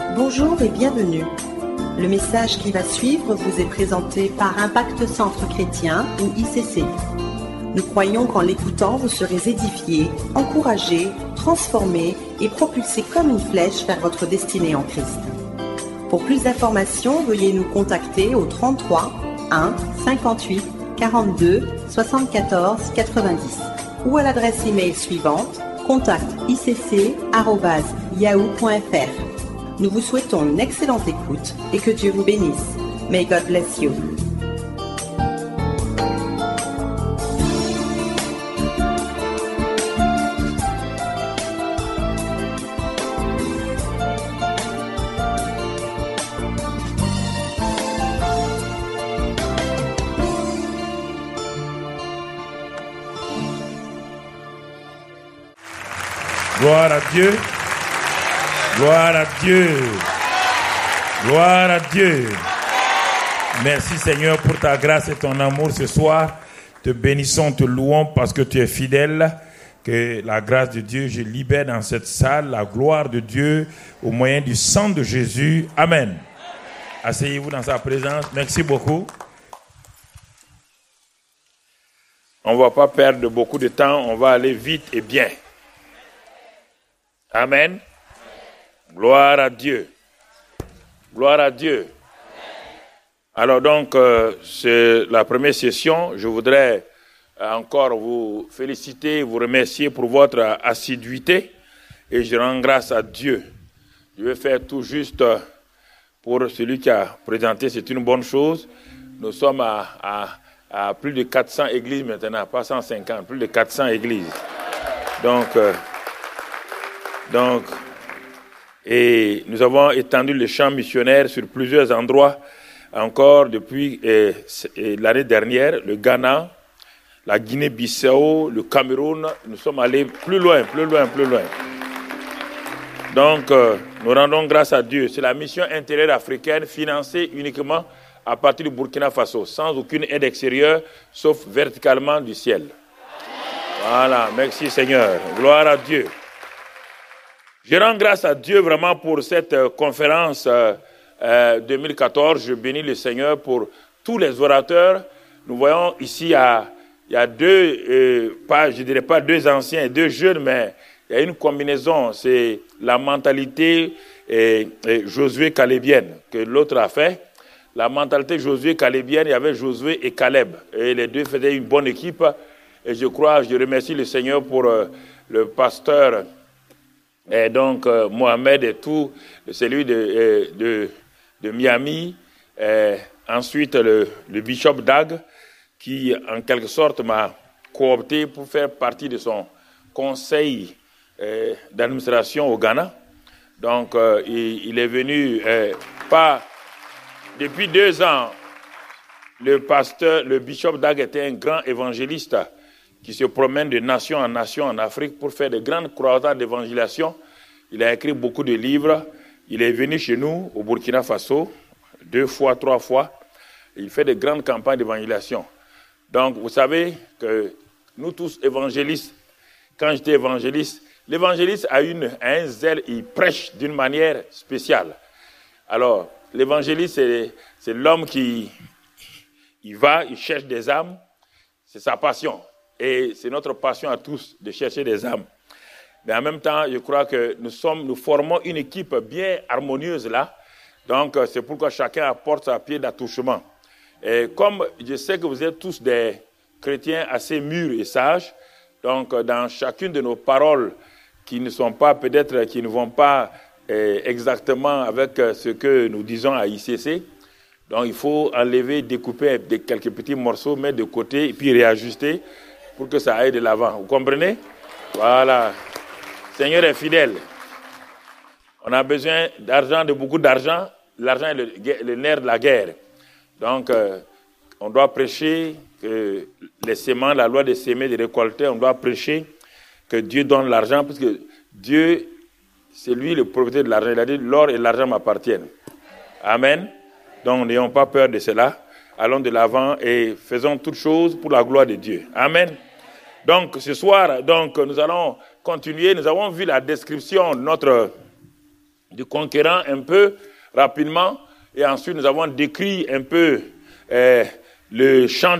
Bonjour et bienvenue. Le message qui va suivre vous est présenté par Impact Centre Chrétien ou ICC. Nous croyons qu'en l'écoutant, vous serez édifiés, encouragés, transformés et propulsés comme une flèche vers votre destinée en Christ. Pour plus d'informations, veuillez nous contacter au 33 1 58 42 74 90 ou à l'adresse email suivante contact@yahoo.fr. Nous vous souhaitons une excellente écoute et que Dieu vous bénisse. May God bless you. Gloire à Dieu. Gloire à Dieu. Gloire à Dieu. Merci Seigneur pour ta grâce et ton amour ce soir. Te bénissons, te louons parce que tu es fidèle. Que la grâce de Dieu, je libère dans cette salle la gloire de Dieu au moyen du sang de Jésus. Amen. Asseyez-vous dans sa présence. Merci beaucoup. On ne va pas perdre beaucoup de temps. On va aller vite et bien. Amen. Gloire à Dieu. Gloire à Dieu. Alors donc, c'est la première session. Je voudrais encore vous féliciter, vous remercier pour votre assiduité. Et je rends grâce à Dieu. Je vais faire tout juste pour celui qui a présenté. C'est une bonne chose. Nous sommes à plus de 400 églises maintenant, pas 150, plus de 400 églises. Donc, et nous avons étendu le champ missionnaire sur plusieurs endroits encore depuis l'année dernière, le Ghana, la Guinée-Bissau, le Cameroun. Nous sommes allés plus loin. Donc, nous rendons grâce à Dieu. C'est la mission intérieure africaine financée uniquement à partir du Burkina Faso, sans aucune aide extérieure, sauf verticalement du ciel. Voilà, merci Seigneur. Gloire à Dieu. Je rends grâce à Dieu vraiment pour cette conférence 2014. Je bénis le Seigneur pour tous les orateurs. Nous voyons ici, il y a deux, je dirais pas deux anciens et deux jeunes, mais il y a une combinaison. C'est la mentalité Josué calébienne que l'autre a fait. La mentalité Josué calébienne, il y avait Josué et Caleb. Et les deux faisaient une bonne équipe. Et je remercie le Seigneur pour le pasteur. Et donc, Mohamed et tout, celui de Miami, ensuite le bishop Dag, qui en quelque sorte m'a coopté pour faire partie de son conseil d'administration au Ghana. Donc, il est venu, depuis 2 ans, le bishop Dag était un grand évangéliste qui se promène de nation en nation en Afrique pour faire de grandes croisades d'évangélisation. Il a écrit beaucoup de livres. Il est venu chez nous, au Burkina Faso, 2 fois, 3 fois. Il fait de grandes campagnes d'évangélisation. Donc, vous savez que nous tous évangélistes, quand j'étais évangéliste, l'évangéliste a un zèle, il prêche d'une manière spéciale. Alors, l'évangéliste, c'est l'homme qui il cherche des âmes, c'est sa passion. Et c'est notre passion à tous de chercher des âmes. Mais en même temps, je crois que nous formons une équipe bien harmonieuse là. Donc, c'est pourquoi chacun apporte sa pierre d'attouchement. Et comme je sais que vous êtes tous des chrétiens assez mûrs et sages, donc dans chacune de nos paroles qui ne vont pas exactement avec ce que nous disons à ICC, donc il faut enlever, découper quelques petits morceaux, mettre de côté et puis réajuster pour que ça aille de l'avant. Vous comprenez? Voilà. Seigneur est fidèle. On a besoin d'argent, de beaucoup d'argent. L'argent est le nerf de la guerre. Donc, on doit prêcher que les séments, la loi des sémés, des récoltés, on doit prêcher que Dieu donne l'argent, parce que Dieu, c'est lui le propriétaire de l'argent. Il a dit, l'or et l'argent m'appartiennent. Amen. Donc, n'ayons pas peur de cela. Allons de l'avant et faisons toutes choses pour la gloire de Dieu. Amen. Donc, ce soir, nous allons continuer. Nous avons vu la description de du conquérant un peu rapidement. Et ensuite, nous avons décrit un peu le champ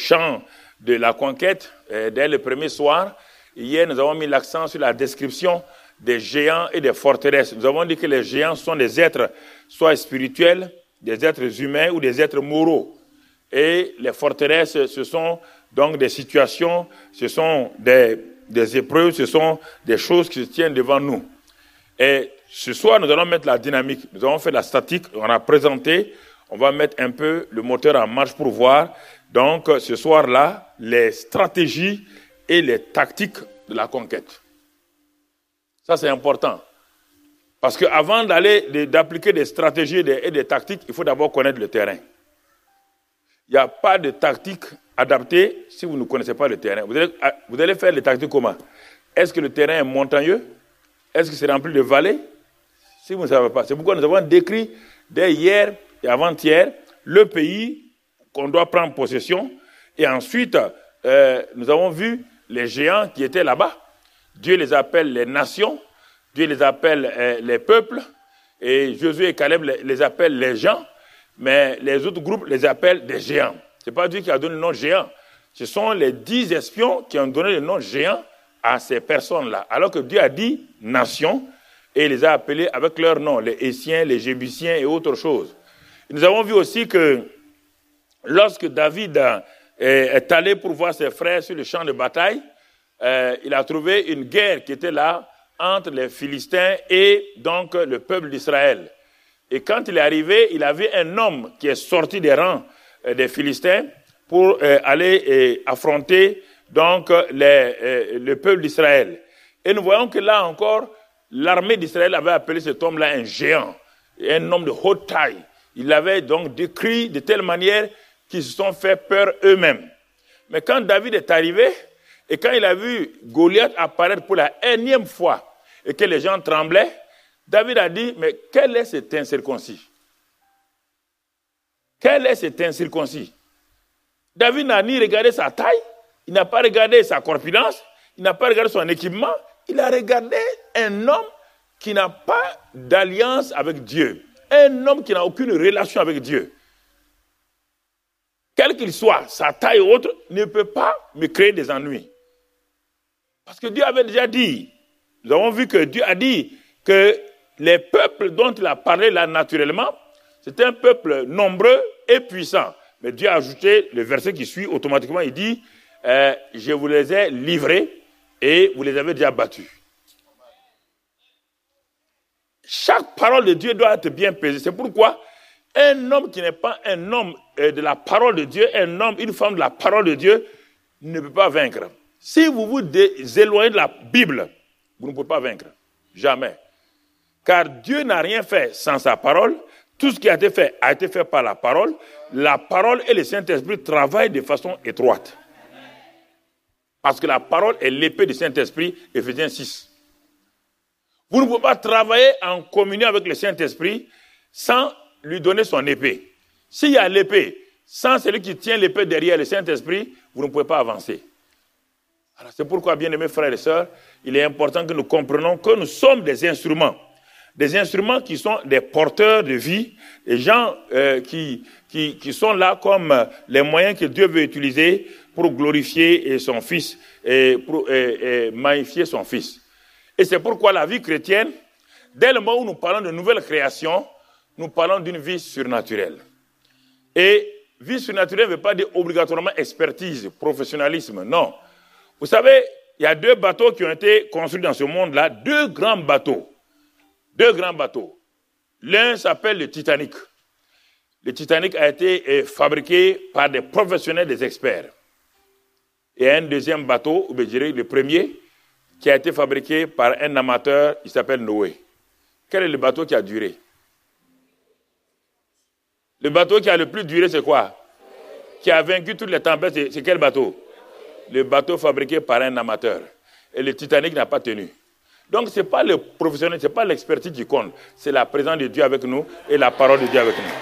de la conquête dès le premier soir. Hier, nous avons mis l'accent sur la description des géants et des forteresses. Nous avons dit que les géants sont des êtres soit spirituels, des êtres humains ou des êtres moraux. Et les forteresses, ce sont donc des situations, ce sont des épreuves, ce sont des choses qui se tiennent devant nous. Et ce soir, nous allons mettre la dynamique. Nous avons fait la statique, on a présenté, on va mettre un peu le moteur en marche pour voir. Donc, ce soir-là, les stratégies et les tactiques de la conquête. Ça, c'est important. Parce qu'avant d'appliquer des stratégies et des tactiques, il faut d'abord connaître le terrain. Il n'y a pas de tactique adaptée si vous ne connaissez pas le terrain. Vous allez faire les tactiques comment? Est-ce que le terrain est montagneux? Est-ce que c'est rempli de vallées? Si vous ne savez pas. C'est pourquoi nous avons décrit dès hier et avant-hier le pays qu'on doit prendre possession. Et ensuite, nous avons vu les géants qui étaient là-bas. Dieu les appelle les nations, Dieu les appelle les peuples, et Josué et Caleb les appellent les gens, mais les autres groupes les appellent des géants. Ce n'est pas Dieu qui a donné le nom géant. Ce sont les 10 espions qui ont donné le nom géant à ces personnes-là. Alors que Dieu a dit nation, et il les a appelés avec leur nom, les Hessiens, les Jébusiens et autres choses. Et nous avons vu aussi que lorsque David est allé pour voir ses frères sur le champ de bataille, il a trouvé une guerre qui était là entre les Philistins et donc le peuple d'Israël. Et quand il est arrivé, il a vu un homme qui est sorti des rangs des Philistins pour aller affronter donc le peuple d'Israël. Et nous voyons que là encore, l'armée d'Israël avait appelé cet homme-là un géant, un homme de haute taille. Il l'avait donc décrit de telle manière qu'ils se sont fait peur eux-mêmes. Mais quand David est arrivé, et quand il a vu Goliath apparaître pour la énième fois, et que les gens tremblaient, David a dit, mais quel est cet incirconcis? Quel est cet incirconcis? David n'a ni regardé sa taille, il n'a pas regardé sa corpulence, il n'a pas regardé son équipement, il a regardé un homme qui n'a pas d'alliance avec Dieu, un homme qui n'a aucune relation avec Dieu. Quel qu'il soit, sa taille ou autre, ne peut pas me créer des ennuis. Parce que Dieu avait déjà dit, nous avons vu que Dieu a dit que les peuples dont il a parlé là naturellement, c'était un peuple nombreux et puissant. Mais Dieu a ajouté le verset qui suit, automatiquement il dit, je vous les ai livrés et vous les avez déjà battus. Chaque parole de Dieu doit être bien pesée. C'est pourquoi un homme qui n'est pas un homme de la parole de Dieu, un homme, une femme de la parole de Dieu, ne peut pas vaincre. Si vous vous éloignez de la Bible, vous ne pouvez pas vaincre. Jamais. Car Dieu n'a rien fait sans sa parole. Tout ce qui a été fait par la parole. La parole et le Saint-Esprit travaillent de façon étroite. Parce que la parole est l'épée du Saint-Esprit, Éphésiens 6. Vous ne pouvez pas travailler en communion avec le Saint-Esprit sans lui donner son épée. S'il y a l'épée, sans celui qui tient l'épée derrière le Saint-Esprit, vous ne pouvez pas avancer. Alors c'est pourquoi, bien-aimés frères et sœurs, il est important que nous comprenions que nous sommes des instruments qui sont des porteurs de vie, des gens qui sont là comme les moyens que Dieu veut utiliser pour glorifier son Fils et pour magnifier son Fils. Et c'est pourquoi la vie chrétienne, dès le moment où nous parlons de nouvelle création, nous parlons d'une vie surnaturelle. Et vie surnaturelle ne veut pas dire obligatoirement expertise, professionnalisme, non. Vous savez, il y a 2 bateaux qui ont été construits dans ce monde-là, 2 grands bateaux. 2 grands bateaux. L'un s'appelle le Titanic. Le Titanic a été fabriqué par des professionnels, des experts. Et un deuxième bateau, ou bien je dirais le premier, qui a été fabriqué par un amateur, il s'appelle Noé. Quel est le bateau qui a duré? Le bateau qui a le plus duré, c'est quoi? Qui a vaincu toutes les tempêtes, c'est quel bateau? Le bateau fabriqué par un amateur. Et le Titanic n'a pas tenu. Donc, ce n'est pas le professionnel, ce n'est pas l'expertise qui compte. C'est la présence de Dieu avec nous et la parole de Dieu avec nous.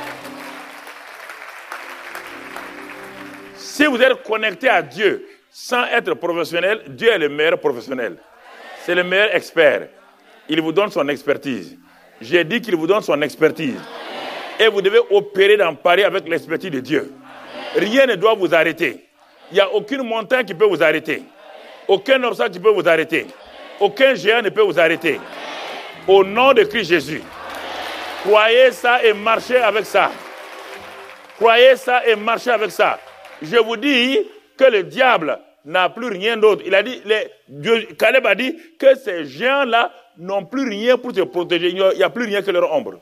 Si vous êtes connecté à Dieu sans être professionnel, Dieu est le meilleur professionnel. C'est le meilleur expert. Il vous donne son expertise. J'ai dit qu'il vous donne son expertise. Et vous devez opérer dans Paris avec l'expertise de Dieu. Rien ne doit vous arrêter. Il n'y a aucune montagne qui peut vous arrêter. Aucun obstacle qui peut vous arrêter. Aucun géant ne peut vous arrêter. Au nom de Christ Jésus. Croyez ça et marchez avec ça. Croyez ça et marchez avec ça. Je vous dis que le diable n'a plus rien d'autre. Il a dit, Caleb a dit que ces géants-là n'ont plus rien pour se protéger. Il n'y a plus rien que leur ombre.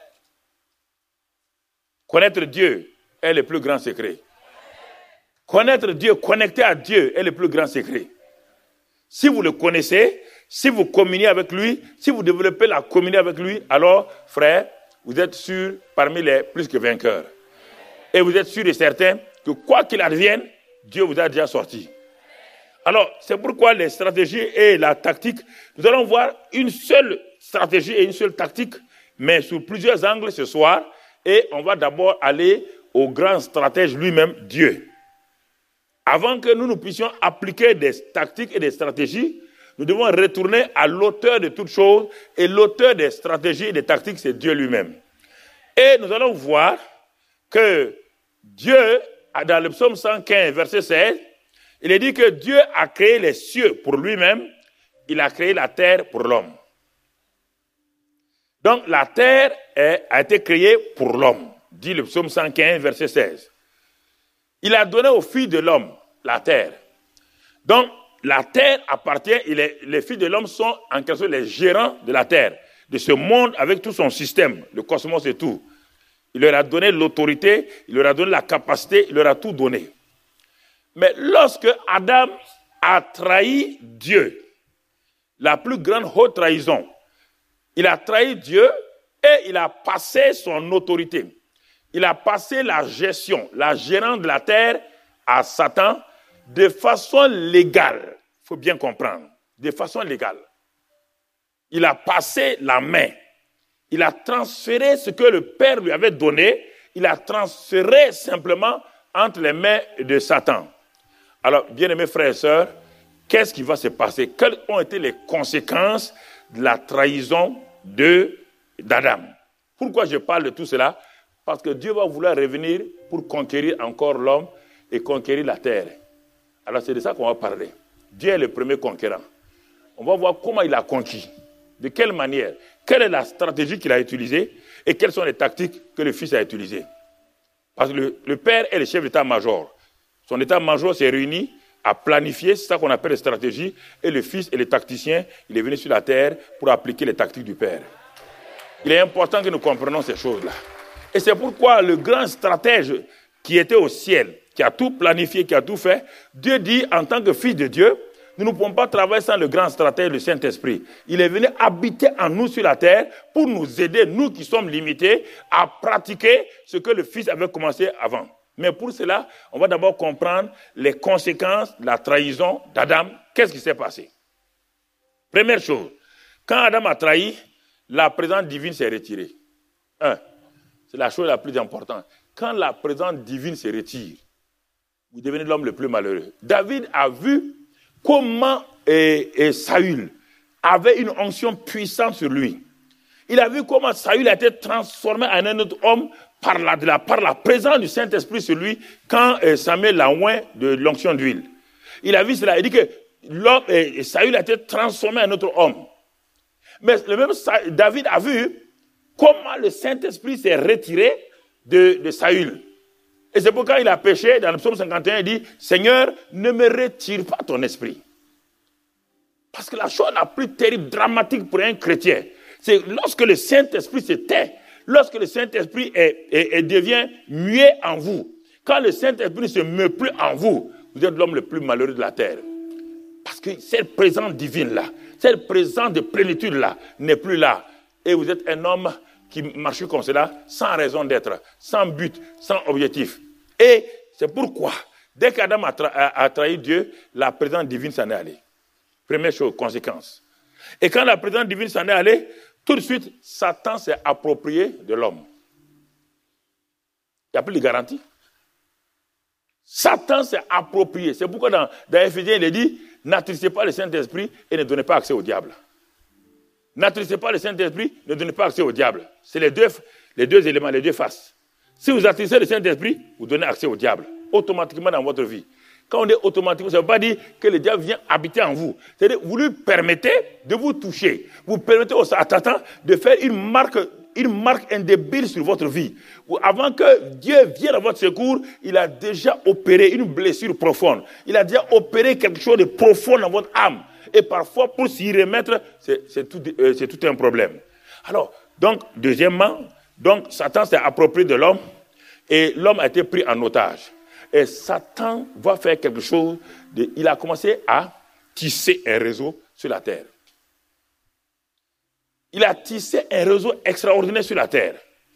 Connaître Dieu est le plus grand secret. Connaître Dieu, connecter à Dieu est le plus grand secret. Si vous le connaissez, si vous communiez avec lui, si vous développez la communion avec lui, alors, frère, vous êtes sûr parmi les plus que vainqueurs. Et vous êtes sûr et certain que quoi qu'il advienne, Dieu vous a déjà sorti. Alors, c'est pourquoi les stratégies et la tactique, nous allons voir une seule stratégie et une seule tactique, mais sous plusieurs angles ce soir. Et on va d'abord aller au grand stratège lui-même, Dieu. Avant que nous puissions appliquer des tactiques et des stratégies, nous devons retourner à l'auteur de toutes choses. Et l'auteur des stratégies et des tactiques, c'est Dieu lui-même. Et nous allons voir que Dieu, dans le psaume 115, verset 16, il est dit que Dieu a créé les cieux pour lui-même, il a créé la terre pour l'homme. Donc la terre a été créée pour l'homme, dit le psaume 115, verset 16. Il a donné aux filles de l'homme la terre. Donc la terre appartient, les filles de l'homme sont en quelque sorte les gérants de la terre, de ce monde avec tout son système, le cosmos et tout. Il leur a donné l'autorité, il leur a donné la capacité, il leur a tout donné. Mais lorsque Adam a trahi Dieu, la plus grande haute trahison, il a trahi Dieu et il a passé son autorité. Il a passé la gestion, la gérance de la terre à Satan de façon légale. Il faut bien comprendre, de façon légale. Il a passé la main. Il a transféré ce que le Père lui avait donné, il a transféré simplement entre les mains de Satan. Alors, bien-aimés frères et sœurs, qu'est-ce qui va se passer? Quelles ont été les conséquences de la trahison d'Adam? Pourquoi je parle de tout cela? Parce que Dieu va vouloir revenir pour conquérir encore l'homme et conquérir la terre. Alors, c'est de ça qu'on va parler. Dieu est le premier conquérant. On va voir comment il a conquis. De quelle manière? Quelle est la stratégie qu'il a utilisée et quelles sont les tactiques que le Fils a utilisées? Parce que le Père est le chef d'état-major. Son état-major s'est réuni à planifier, c'est ça qu'on appelle les stratégies, et le Fils est le tacticien, il est venu sur la terre pour appliquer les tactiques du Père. Il est important que nous comprenions ces choses-là. Et c'est pourquoi le grand stratège qui était au ciel, qui a tout planifié, qui a tout fait, Dieu dit en tant que Fils de Dieu, nous ne pouvons pas travailler sans le grand stratège, le Saint-Esprit. Il est venu habiter en nous sur la terre pour nous aider, nous qui sommes limités, à pratiquer ce que le Fils avait commencé avant. Mais pour cela, on va d'abord comprendre les conséquences de la trahison d'Adam. Qu'est-ce qui s'est passé? Première chose, quand Adam a trahi, la présence divine s'est retirée. C'est la chose la plus importante. Quand la présence divine se retire, vous devenez l'homme le plus malheureux. David a vu comment Saül avait une onction puissante sur lui. Il a vu comment Saül a été transformé en un autre homme par la présence du Saint-Esprit sur lui quand Samuel l'a oint de l'onction d'huile. Il a vu cela, il dit que Saül a été transformé en un autre homme. Mais le même David a vu comment le Saint-Esprit s'est retiré de Saül. Et c'est pourquoi il a péché, dans le psaume 51, il dit, Seigneur, ne me retire pas ton esprit. Parce que la chose la plus terrible, dramatique pour un chrétien, c'est lorsque le Saint-Esprit se tait, lorsque le Saint-Esprit devient muet en vous. Quand le Saint-Esprit ne se meut plus en vous, vous êtes l'homme le plus malheureux de la terre. Parce que cette présence divine-là, cette présence de plénitude-là n'est plus là. Et vous êtes un homme qui marche comme cela, sans raison d'être, sans but, sans objectif. Et c'est pourquoi, dès qu'Adam a trahi Dieu, la présence divine s'en est allée. Première chose, conséquence. Et quand la présence divine s'en est allée, tout de suite, Satan s'est approprié de l'homme. Il n'y a plus de garantie. Satan s'est approprié. C'est pourquoi dans Éphésiens, il est dit, n'attristez pas le Saint-Esprit et ne donnez pas accès au diable. N'attristez pas le Saint-Esprit, ne donnez pas accès au diable. C'est les deux éléments, les deux faces. Si vous attristez le Saint-Esprit, vous donnez accès au diable, automatiquement dans votre vie. Quand on dit automatiquement, ça ne veut pas dire que le diable vient habiter en vous. C'est-à-dire que vous lui permettez de vous toucher. Vous permettez au Satan de faire une marque indélébile sur votre vie. Avant que Dieu vienne à votre secours, il a déjà opéré une blessure profonde. Il a déjà opéré quelque chose de profond dans votre âme. Et parfois, pour s'y remettre, c'est tout un problème. Alors, donc, deuxièmement, Satan s'est approprié de l'homme et l'homme a été pris en otage. Et Satan va faire quelque chose. Il a commencé à tisser un réseau sur la terre. Il a tissé un réseau extraordinaire sur la terre.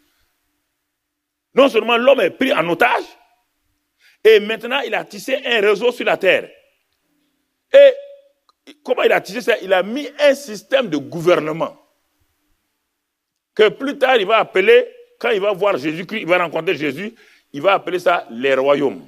Non seulement l'homme est pris en otage, et maintenant il a tissé un réseau sur la terre. Et comment il a tissé ça? Il a mis un système de gouvernement. Que plus tard il va appeler, quand il va voir Jésus-Christ, il va rencontrer Jésus, il va appeler ça les royaumes.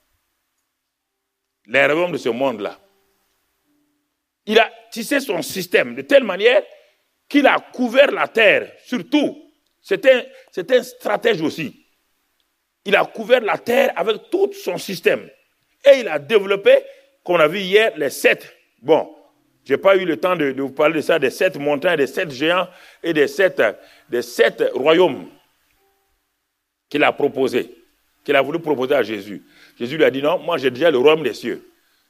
Les royaumes de ce monde-là. Il a tissé son système de telle manière qu'il a couvert la terre. Surtout, c'est un stratège aussi. Il a couvert la terre avec tout son système. Et il a développé, comme on a vu hier, les 7. Bon, je n'ai pas eu le temps de vous parler de ça, des 7 montagnes, des 7 géants et des 7 royaumes qu'il a proposé, qu'il a voulu proposer à Jésus. Jésus lui a dit non, moi j'ai déjà le royaume des cieux.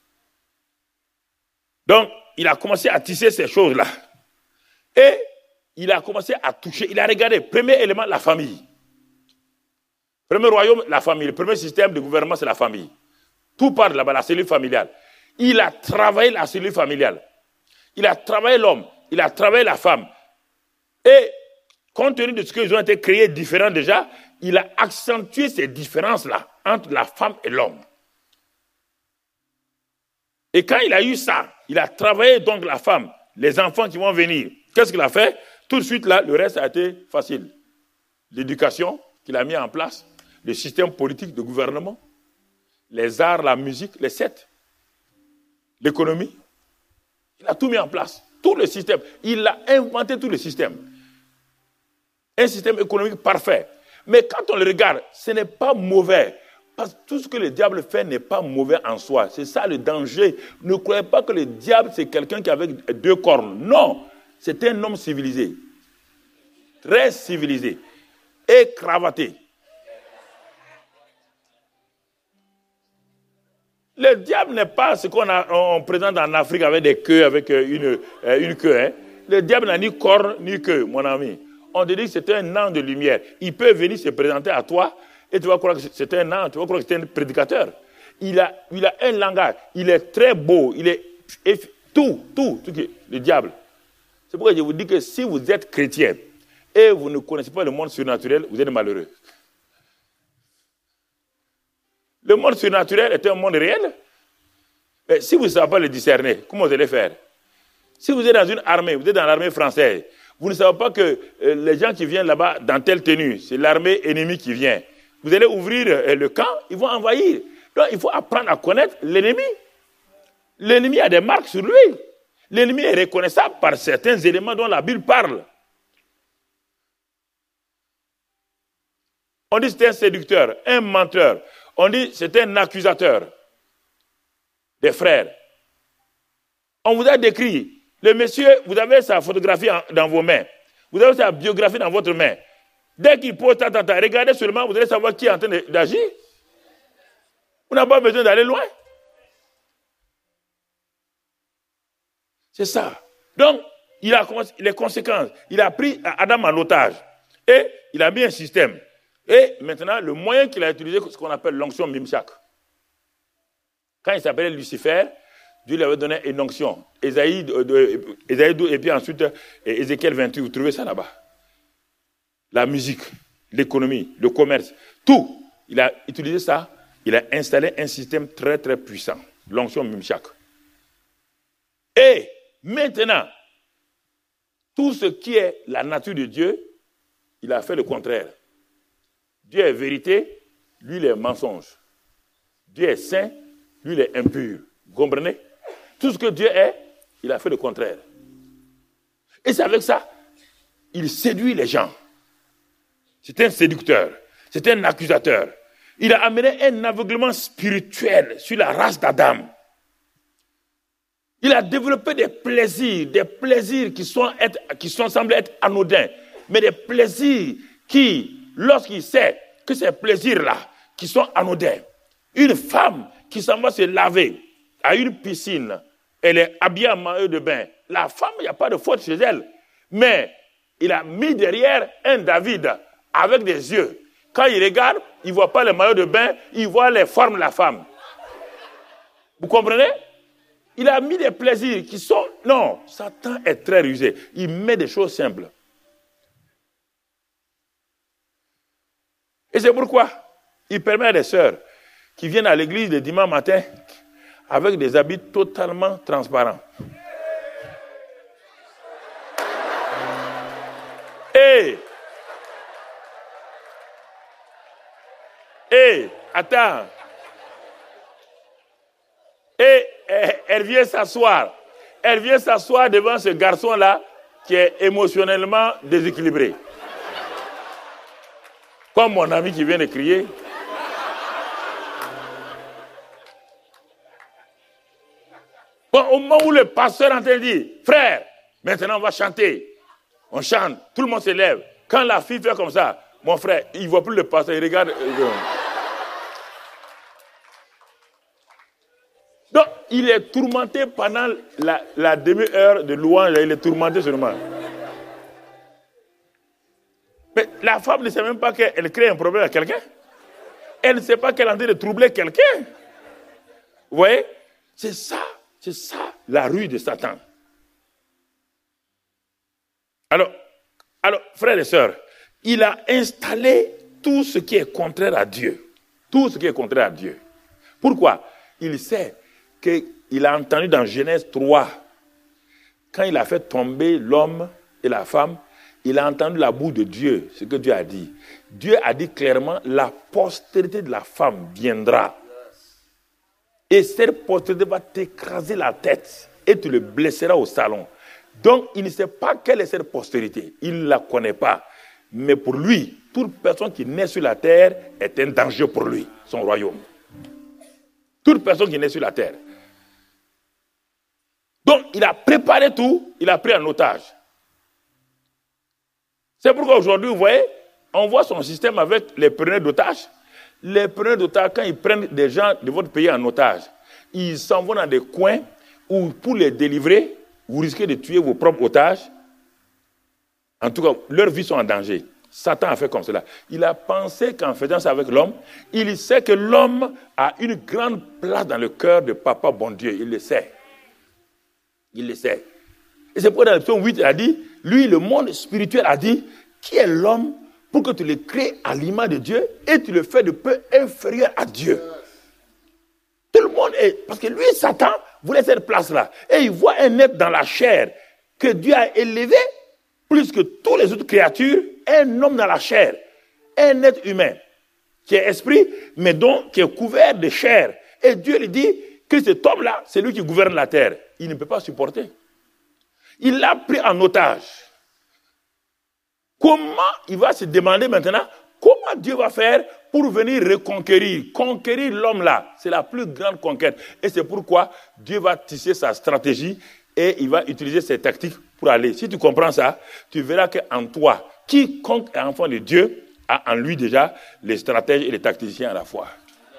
Donc, il a commencé à tisser ces choses-là. Et il a commencé à toucher, il a regardé, premier élément, la famille. Premier royaume, la famille. Le premier système de gouvernement, c'est la famille. Tout part de là-bas, la cellule familiale. Il a travaillé la cellule familiale. Il a travaillé l'homme, il a travaillé la femme. Et compte tenu de ce qu'ils ont été créés différents déjà, il a accentué ces différences-là entre la femme et l'homme. Et quand il a eu ça, il a travaillé donc la femme, les enfants qui vont venir. Qu'est-ce qu'il a fait? Tout de suite là, le reste a été facile. L'éducation qu'il a mis en place, le système politique de gouvernement, les arts, la musique, les 7, l'économie. Il a tout mis en place, tout le système. Il a inventé tout le système. Un système économique parfait. Mais quand on le regarde, ce n'est pas mauvais. Parce que tout ce que le diable fait n'est pas mauvais en soi. C'est ça le danger. Ne croyez pas que le diable, c'est quelqu'un qui a avec 2 cornes. Non, c'est un homme civilisé. Très civilisé. Et cravaté. Le diable n'est pas ce qu'on présente en Afrique avec des queues, avec une queue. Hein. Le diable n'a ni corne ni queue, mon ami. On te dit que c'est un ange de lumière. Il peut venir se présenter à toi et tu vas croire que c'est un ange, tu vas croire que c'est un prédicateur. Il a un langage, il est très beau, il est tout, le diable. C'est pourquoi je vous dis que si vous êtes chrétien et vous ne connaissez pas le monde surnaturel, vous êtes malheureux. Le monde surnaturel est un monde réel. Et si vous ne savez pas le discerner, comment vous allez faire? Si vous êtes dans une armée, vous êtes dans l'armée française, vous ne savez pas que les gens qui viennent là-bas dans telle tenue, c'est l'armée ennemie qui vient. Vous allez ouvrir le camp, ils vont envahir. Donc il faut apprendre à connaître l'ennemi. L'ennemi a des marques sur lui. L'ennemi est reconnaissable par certains éléments dont la Bible parle. On dit c'est un séducteur, un menteur. On dit c'est un accusateur des frères. On vous a décrit, le monsieur, vous avez sa photographie dans vos mains. Vous avez sa biographie dans votre main. Dès qu'il pose regardez seulement, vous allez savoir qui est en train d'agir. Vous n'avez pas besoin d'aller loin. C'est ça. Donc, il a les conséquences. Il a pris Adam en otage. Et il a mis un système. Et maintenant, le moyen qu'il a utilisé, c'est ce qu'on appelle l'onction Mimshak. Quand il s'appelait Lucifer, Dieu lui avait donné une onction. Ésaïe 12, et puis ensuite Ézéchiel 28, vous trouvez ça là-bas. La musique, l'économie, le commerce, tout. Il a utilisé ça. Il a installé un système très très puissant. L'onction Mimshak. Et maintenant, tout ce qui est la nature de Dieu, il a fait le contraire. Dieu est vérité, lui il est mensonge. Dieu est saint, lui il est impur. Vous comprenez? Tout ce que Dieu est, il a fait le contraire. Et c'est avec ça, il séduit les gens. C'est un séducteur, c'est un accusateur. Il a amené un aveuglement spirituel sur la race d'Adam. Il a développé des plaisirs qui semblent être anodins, mais des plaisirs qui, lorsqu'il sait que ces plaisirs-là, qui sont anodins, une femme qui s'en va se laver à une piscine, elle est habillée en maillot de bain. La femme, il n'y a pas de faute chez elle. Mais il a mis derrière un David avec des yeux. Quand il regarde, il ne voit pas le maillot de bain, il voit les formes de la femme. Vous comprenez? Il a mis des plaisirs qui sont... Non, Satan est très rusé. Il met des choses simples. Et c'est pourquoi il permet à des sœurs qui viennent à l'église le dimanche matin avec des habits totalement transparents. Attends. Et elle vient s'asseoir. Elle vient s'asseoir devant ce garçon-là qui est émotionnellement déséquilibré. Comme mon ami qui vient de crier. Bon, au moment où le pasteur entend dire, frère, maintenant on va chanter. On chante, tout le monde se lève. Quand la fille fait comme ça, mon frère, il ne voit plus le pasteur, il regarde. Donc, il est tourmenté pendant la demi-heure de louange, il est tourmenté seulement. Mais la femme ne sait même pas qu'elle crée un problème à quelqu'un. Elle ne sait pas qu'elle est en train de troubler quelqu'un. Vous voyez? C'est ça la rue de Satan. Alors, frères et sœurs, il a installé tout ce qui est contraire à Dieu. Tout ce qui est contraire à Dieu. Pourquoi? Il sait qu'il a entendu dans Genèse 3, quand il a fait tomber l'homme et la femme, il a entendu la bouche de Dieu, ce que Dieu a dit. Dieu a dit clairement, la postérité de la femme viendra. Et cette postérité va t'écraser la tête et tu le blesseras au salon. Donc, il ne sait pas quelle est cette postérité. Il ne la connaît pas. Mais pour lui, toute personne qui naît sur la terre est un danger pour lui, son royaume. Toute personne qui naît sur la terre. Donc, il a préparé tout, il a pris en otage. C'est pourquoi aujourd'hui, vous voyez, on voit son système avec les preneurs d'otages. Les preneurs d'otages, quand ils prennent des gens de votre pays en otage, ils s'en vont dans des coins où, pour les délivrer, vous risquez de tuer vos propres otages. En tout cas, leurs vies sont en danger. Satan a fait comme cela. Il a pensé qu'en faisant ça avec l'homme, il sait que l'homme a une grande place dans le cœur de Papa bon Dieu. Il le sait. Il le sait. Et c'est pourquoi dans le psaume 8, il a dit, lui, le monde spirituel a dit, qui est l'homme pour que tu le crées à l'image de Dieu et tu le fais de peu inférieur à Dieu. Tout le monde est... Parce que lui, Satan, voulait cette place-là. Et il voit un être dans la chair que Dieu a élevé plus que toutes les autres créatures, un homme dans la chair, un être humain qui est esprit, mais donc qui est couvert de chair. Et Dieu lui dit que cet homme-là, c'est lui qui gouverne la terre. Il ne peut pas supporter. Il l'a pris en otage. Comment il va se demander maintenant, comment Dieu va faire pour venir conquérir l'homme-là? C'est la plus grande conquête. Et c'est pourquoi Dieu va tisser sa stratégie et il va utiliser ses tactiques pour aller. Si tu comprends ça, tu verras qu'en toi, quiconque est enfant de Dieu, a en lui déjà les stratèges et les tacticiens à la fois.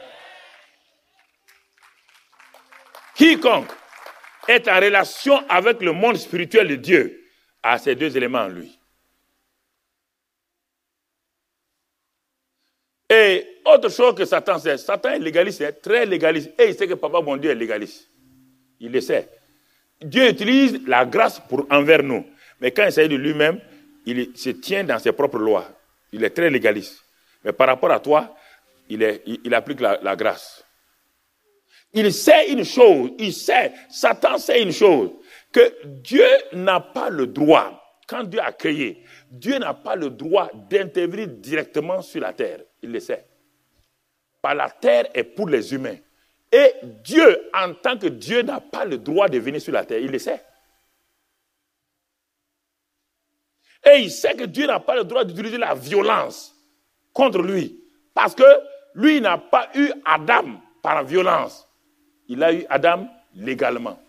Quiconque est en relation avec le monde spirituel de Dieu a ces deux éléments en lui. Et autre chose que Satan sait, Satan est légaliste, est très légaliste. Et il sait que Papa bon Dieu est légaliste. Il le sait. Dieu utilise la grâce envers nous. Mais quand il s'agit de lui-même, il se tient dans ses propres lois. Il est très légaliste. Mais par rapport à toi, il applique la grâce. Il sait une chose, Satan sait une chose, que Dieu n'a pas le droit, quand Dieu a créé, Dieu n'a pas le droit d'intervenir directement sur la terre. Il le sait. Par la terre est pour les humains. Et Dieu, en tant que Dieu, n'a pas le droit de venir sur la terre. Il le sait. Et il sait que Dieu n'a pas le droit d'utiliser la violence contre lui. Parce que lui n'a pas eu Adam par violence. Il a eu Adam légalement.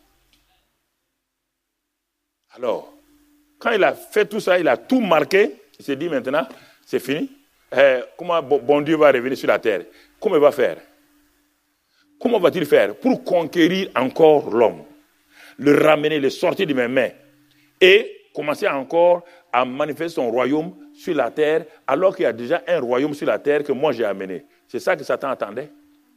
Alors, quand il a fait tout ça, il a tout marqué, il s'est dit maintenant, c'est fini. Comment bon Dieu va revenir sur la terre? Comment il va faire? Comment va-t-il faire pour conquérir encore l'homme? Le ramener, le sortir de mes mains et commencer encore à manifester son royaume sur la terre alors qu'il y a déjà un royaume sur la terre que moi j'ai amené. C'est ça que Satan attendait.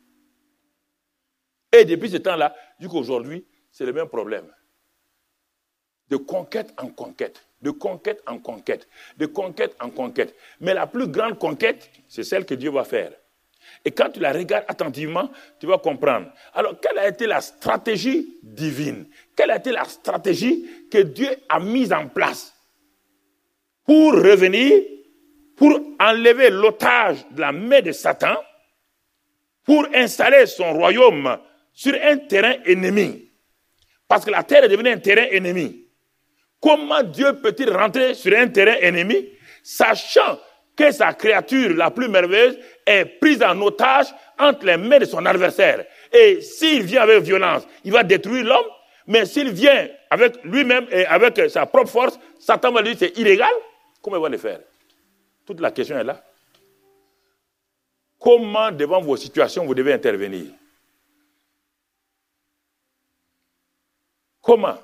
Et depuis ce temps-là, jusqu'aujourd'hui, c'est le même problème. De conquête en conquête, de conquête en conquête, de conquête en conquête. Mais la plus grande conquête, c'est celle que Dieu va faire. Et quand tu la regardes attentivement, tu vas comprendre. Alors, quelle a été la stratégie divine? Quelle a été la stratégie que Dieu a mise en place pour revenir, pour enlever l'otage de la main de Satan, pour installer son royaume sur un terrain ennemi? Parce que la terre est devenue un terrain ennemi. Comment Dieu peut-il rentrer sur un terrain ennemi, sachant que sa créature la plus merveilleuse est prise en otage entre les mains de son adversaire? Et s'il vient avec violence, il va détruire l'homme, mais s'il vient avec lui-même et avec sa propre force, Satan va lui dire c'est illégal. Comment il va le faire? Toute la question est là. Comment devant vos situations vous devez intervenir? Comment?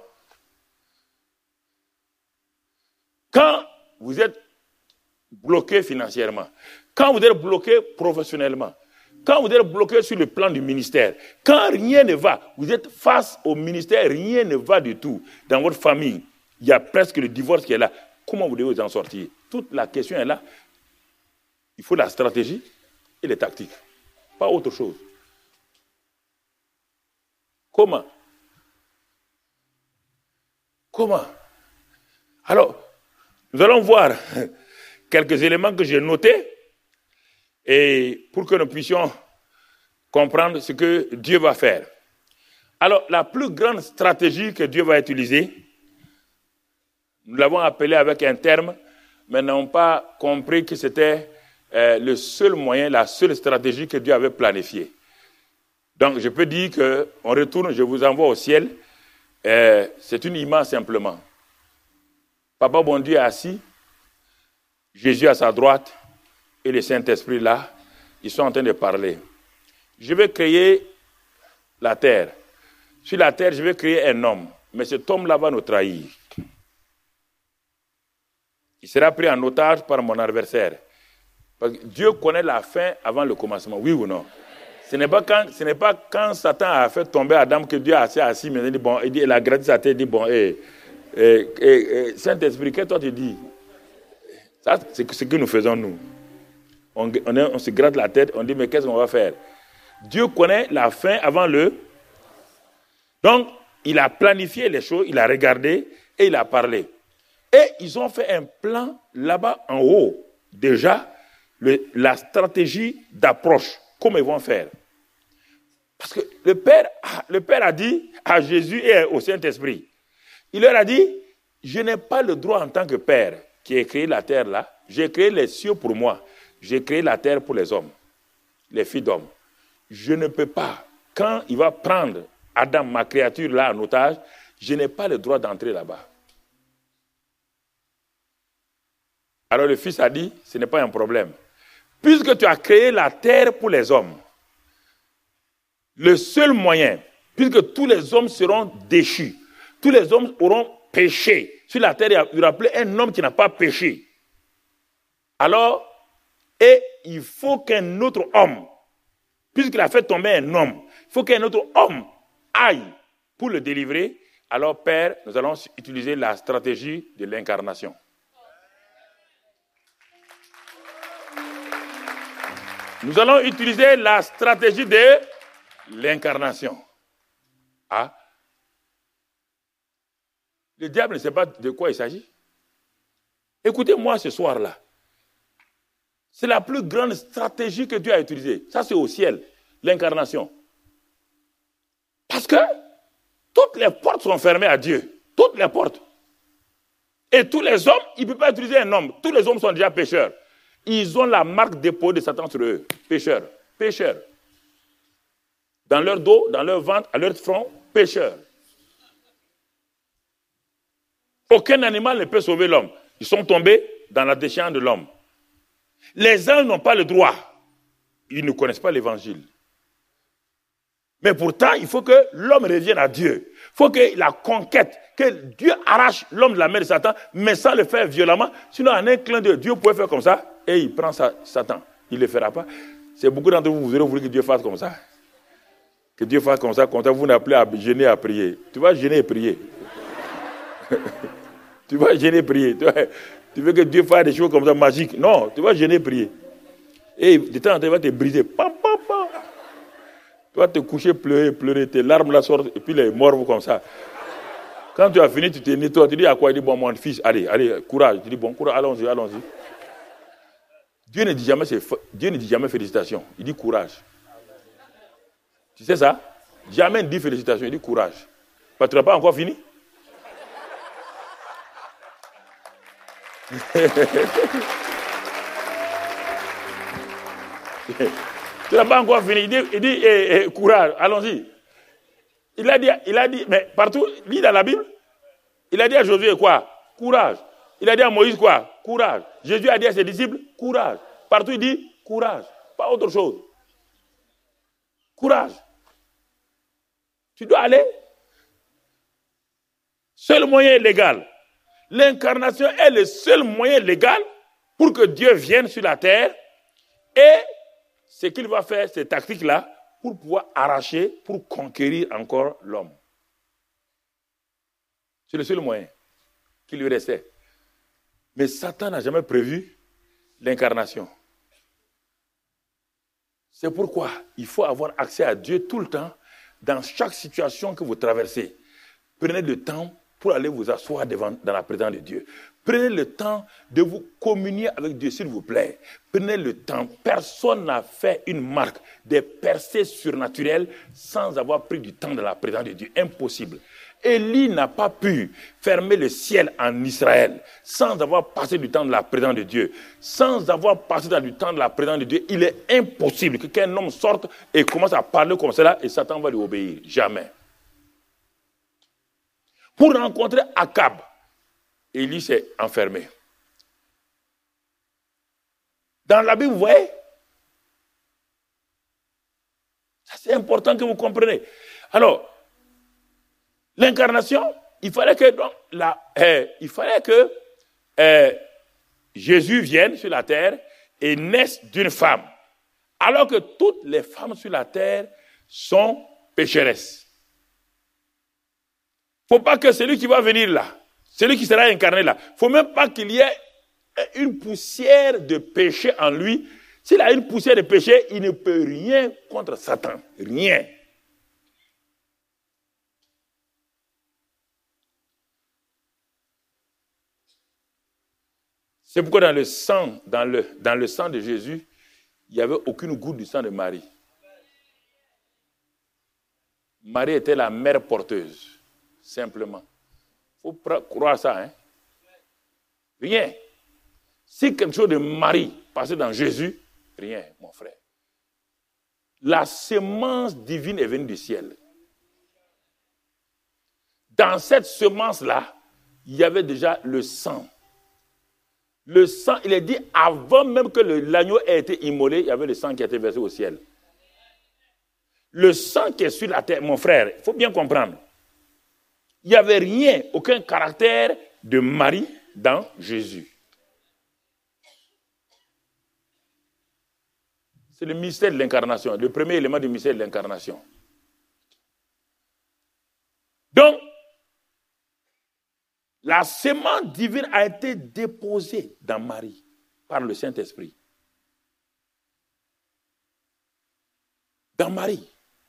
Quand vous êtes bloqué financièrement, quand vous êtes bloqué professionnellement, quand vous êtes bloqué sur le plan du ministère, quand rien ne va, vous êtes face au ministère, rien ne va du tout. Dans votre famille, il y a presque le divorce qui est là. Comment vous devez vous en sortir? Toute la question est là. Il faut la stratégie et les tactiques, pas autre chose. Comment? Comment? Alors, nous allons voir quelques éléments que j'ai notés et pour que nous puissions comprendre ce que Dieu va faire. Alors, la plus grande stratégie que Dieu va utiliser, nous l'avons appelée avec un terme, mais n'avons pas compris que c'était le seul moyen, la seule stratégie que Dieu avait planifiée. Donc, je peux dire qu'on retourne, je vous envoie au ciel. C'est une image simplement. Papa bon Dieu est assis, Jésus à sa droite et le Saint-Esprit là, ils sont en train de parler. Je vais créer la terre. Sur la terre, je vais créer un homme, mais cet homme-là va nous trahir. Il sera pris en otage par mon adversaire. Parce que Dieu connaît la fin avant le commencement, oui ou non? Ce n'est pas quand Satan a fait tomber Adam que Dieu a assis, mais il dit, bon, il a gratis sa tête, il dit, bon, Saint-Esprit, qu'est-ce que toi tu dis? Ça, c'est ce que nous faisons, nous. On se gratte la tête, on dit, mais qu'est-ce qu'on va faire? Dieu connaît la fin avant le... Donc, il a planifié les choses, il a regardé et il a parlé. Et ils ont fait un plan là-bas en haut. Déjà, la stratégie d'approche, comment ils vont faire? Parce que le Père a dit à Jésus et au Saint-Esprit, il leur a dit, je n'ai pas le droit en tant que Père qui a créé la terre là, j'ai créé les cieux pour moi, j'ai créé la terre pour les hommes, les filles d'hommes. Je ne peux pas, quand il va prendre Adam, ma créature là en otage, je n'ai pas le droit d'entrer là-bas. Alors le Fils a dit, ce n'est pas un problème. Puisque tu as créé la terre pour les hommes, le seul moyen, puisque tous les hommes seront déchus, tous les hommes auront péché. Sur la terre, il y aura plus un homme qui n'a pas péché. Alors, et il faut qu'un autre homme, puisqu'il a fait tomber un homme, il faut qu'un autre homme aille pour le délivrer. Alors, Père, nous allons utiliser la stratégie de l'incarnation. Nous allons utiliser la stratégie de l'incarnation. Ah. Le diable ne sait pas de quoi il s'agit. Écoutez-moi ce soir-là. C'est la plus grande stratégie que Dieu a utilisée. Ça, c'est au ciel, l'incarnation. Parce que toutes les portes sont fermées à Dieu. Toutes les portes. Et tous les hommes, il ne peut pas utiliser un homme. Tous les hommes sont déjà pécheurs. Ils ont la marque dépôt de Satan sur eux. Pécheurs. Pécheurs. Dans leur dos, dans leur ventre, à leur front, pécheurs. Aucun animal ne peut sauver l'homme. Ils sont tombés dans la déchéance de l'homme. Les anges n'ont pas le droit. Ils ne connaissent pas l'évangile. Mais pourtant, il faut que l'homme revienne à Dieu. Il faut que la conquête, que Dieu arrache l'homme de la main de Satan, mais sans le faire violemment. Sinon, en un clin d'œil, Dieu pouvait faire comme ça, et il prend Satan. Il ne le fera pas. C'est beaucoup d'entre vous, vous aurez voulu que Dieu fasse comme ça. Que Dieu fasse comme ça, vous n'appelez à gêner à prier. Tu vas gêner et prier. Tu vas gêner et prier. Tu veux que Dieu fasse des choses comme ça, magiques. Non, tu vas gêner et prier. Et de temps en temps, il va te briser. Pam, pam, pam. Tu vas te coucher, pleurer, tes larmes là sortent, et puis les morts comme ça. Quand tu as fini, tu te nettoies, tu dis à quoi? Il dit, bon, mon fils, allez, courage. Tu dis, bon, courage, allons-y. Dieu ne dit jamais félicitations, il dit courage. Tu sais ça? Jamais il dit félicitations, il dit courage. Parce que tu n'as pas encore fini. Tu n'as pas encore fini. Il dit courage, allons-y. Il a dit, mais partout, lis dans la Bible, il a dit à Josué quoi? Courage. Il a dit à Moïse quoi? Courage. Jésus a dit à ses disciples, courage. Partout, il dit courage. Pas autre chose. Courage. Tu dois aller. Seul moyen légal. L'incarnation est le seul moyen légal pour que Dieu vienne sur la terre et ce qu'il va faire, ces tactiques-là, pour pouvoir arracher, pour conquérir encore l'homme. C'est le seul moyen qui lui restait. Mais Satan n'a jamais prévu l'incarnation. C'est pourquoi il faut avoir accès à Dieu tout le temps, dans chaque situation que vous traversez. Prenez le temps pour aller vous asseoir dans la présence de Dieu. Prenez le temps de vous communier avec Dieu, s'il vous plaît. Prenez le temps. Personne n'a fait une marque des percées surnaturelles sans avoir pris du temps dans la présence de Dieu. Impossible. Élie n'a pas pu fermer le ciel en Israël sans avoir passé du temps dans la présence de Dieu. Sans avoir passé du temps dans la présence de Dieu, il est impossible qu'un homme sorte et commence à parler comme cela et Satan va lui obéir. Jamais. Pour rencontrer Akab, Élie s'est enfermé. Dans la Bible, vous voyez, ça c'est important que vous compreniez. Alors, l'incarnation, il fallait que Jésus vienne sur la terre et naisse d'une femme, alors que toutes les femmes sur la terre sont pécheresses. Il ne faut pas que celui qui va venir là, celui qui sera incarné là, il ne faut même pas qu'il y ait une poussière de péché en lui. S'il a une poussière de péché, il ne peut rien contre Satan. Rien. C'est pourquoi dans le sang de Jésus, il n'y avait aucune goutte du sang de Marie. Marie était la mère porteuse. Simplement. Il faut croire ça. Hein? Rien. Si quelque chose de Marie passait dans Jésus, rien, mon frère. La semence divine est venue du ciel. Dans cette semence-là, il y avait déjà le sang. Le sang, il est dit, avant même que l'agneau ait été immolé, il y avait le sang qui a été versé au ciel. Le sang qui est sur la terre, mon frère, il faut bien comprendre. Il n'y avait rien, aucun caractère de Marie dans Jésus. C'est le mystère de l'incarnation, le premier élément du mystère de l'incarnation. Donc, la semence divine a été déposée dans Marie par le Saint-Esprit. Dans Marie.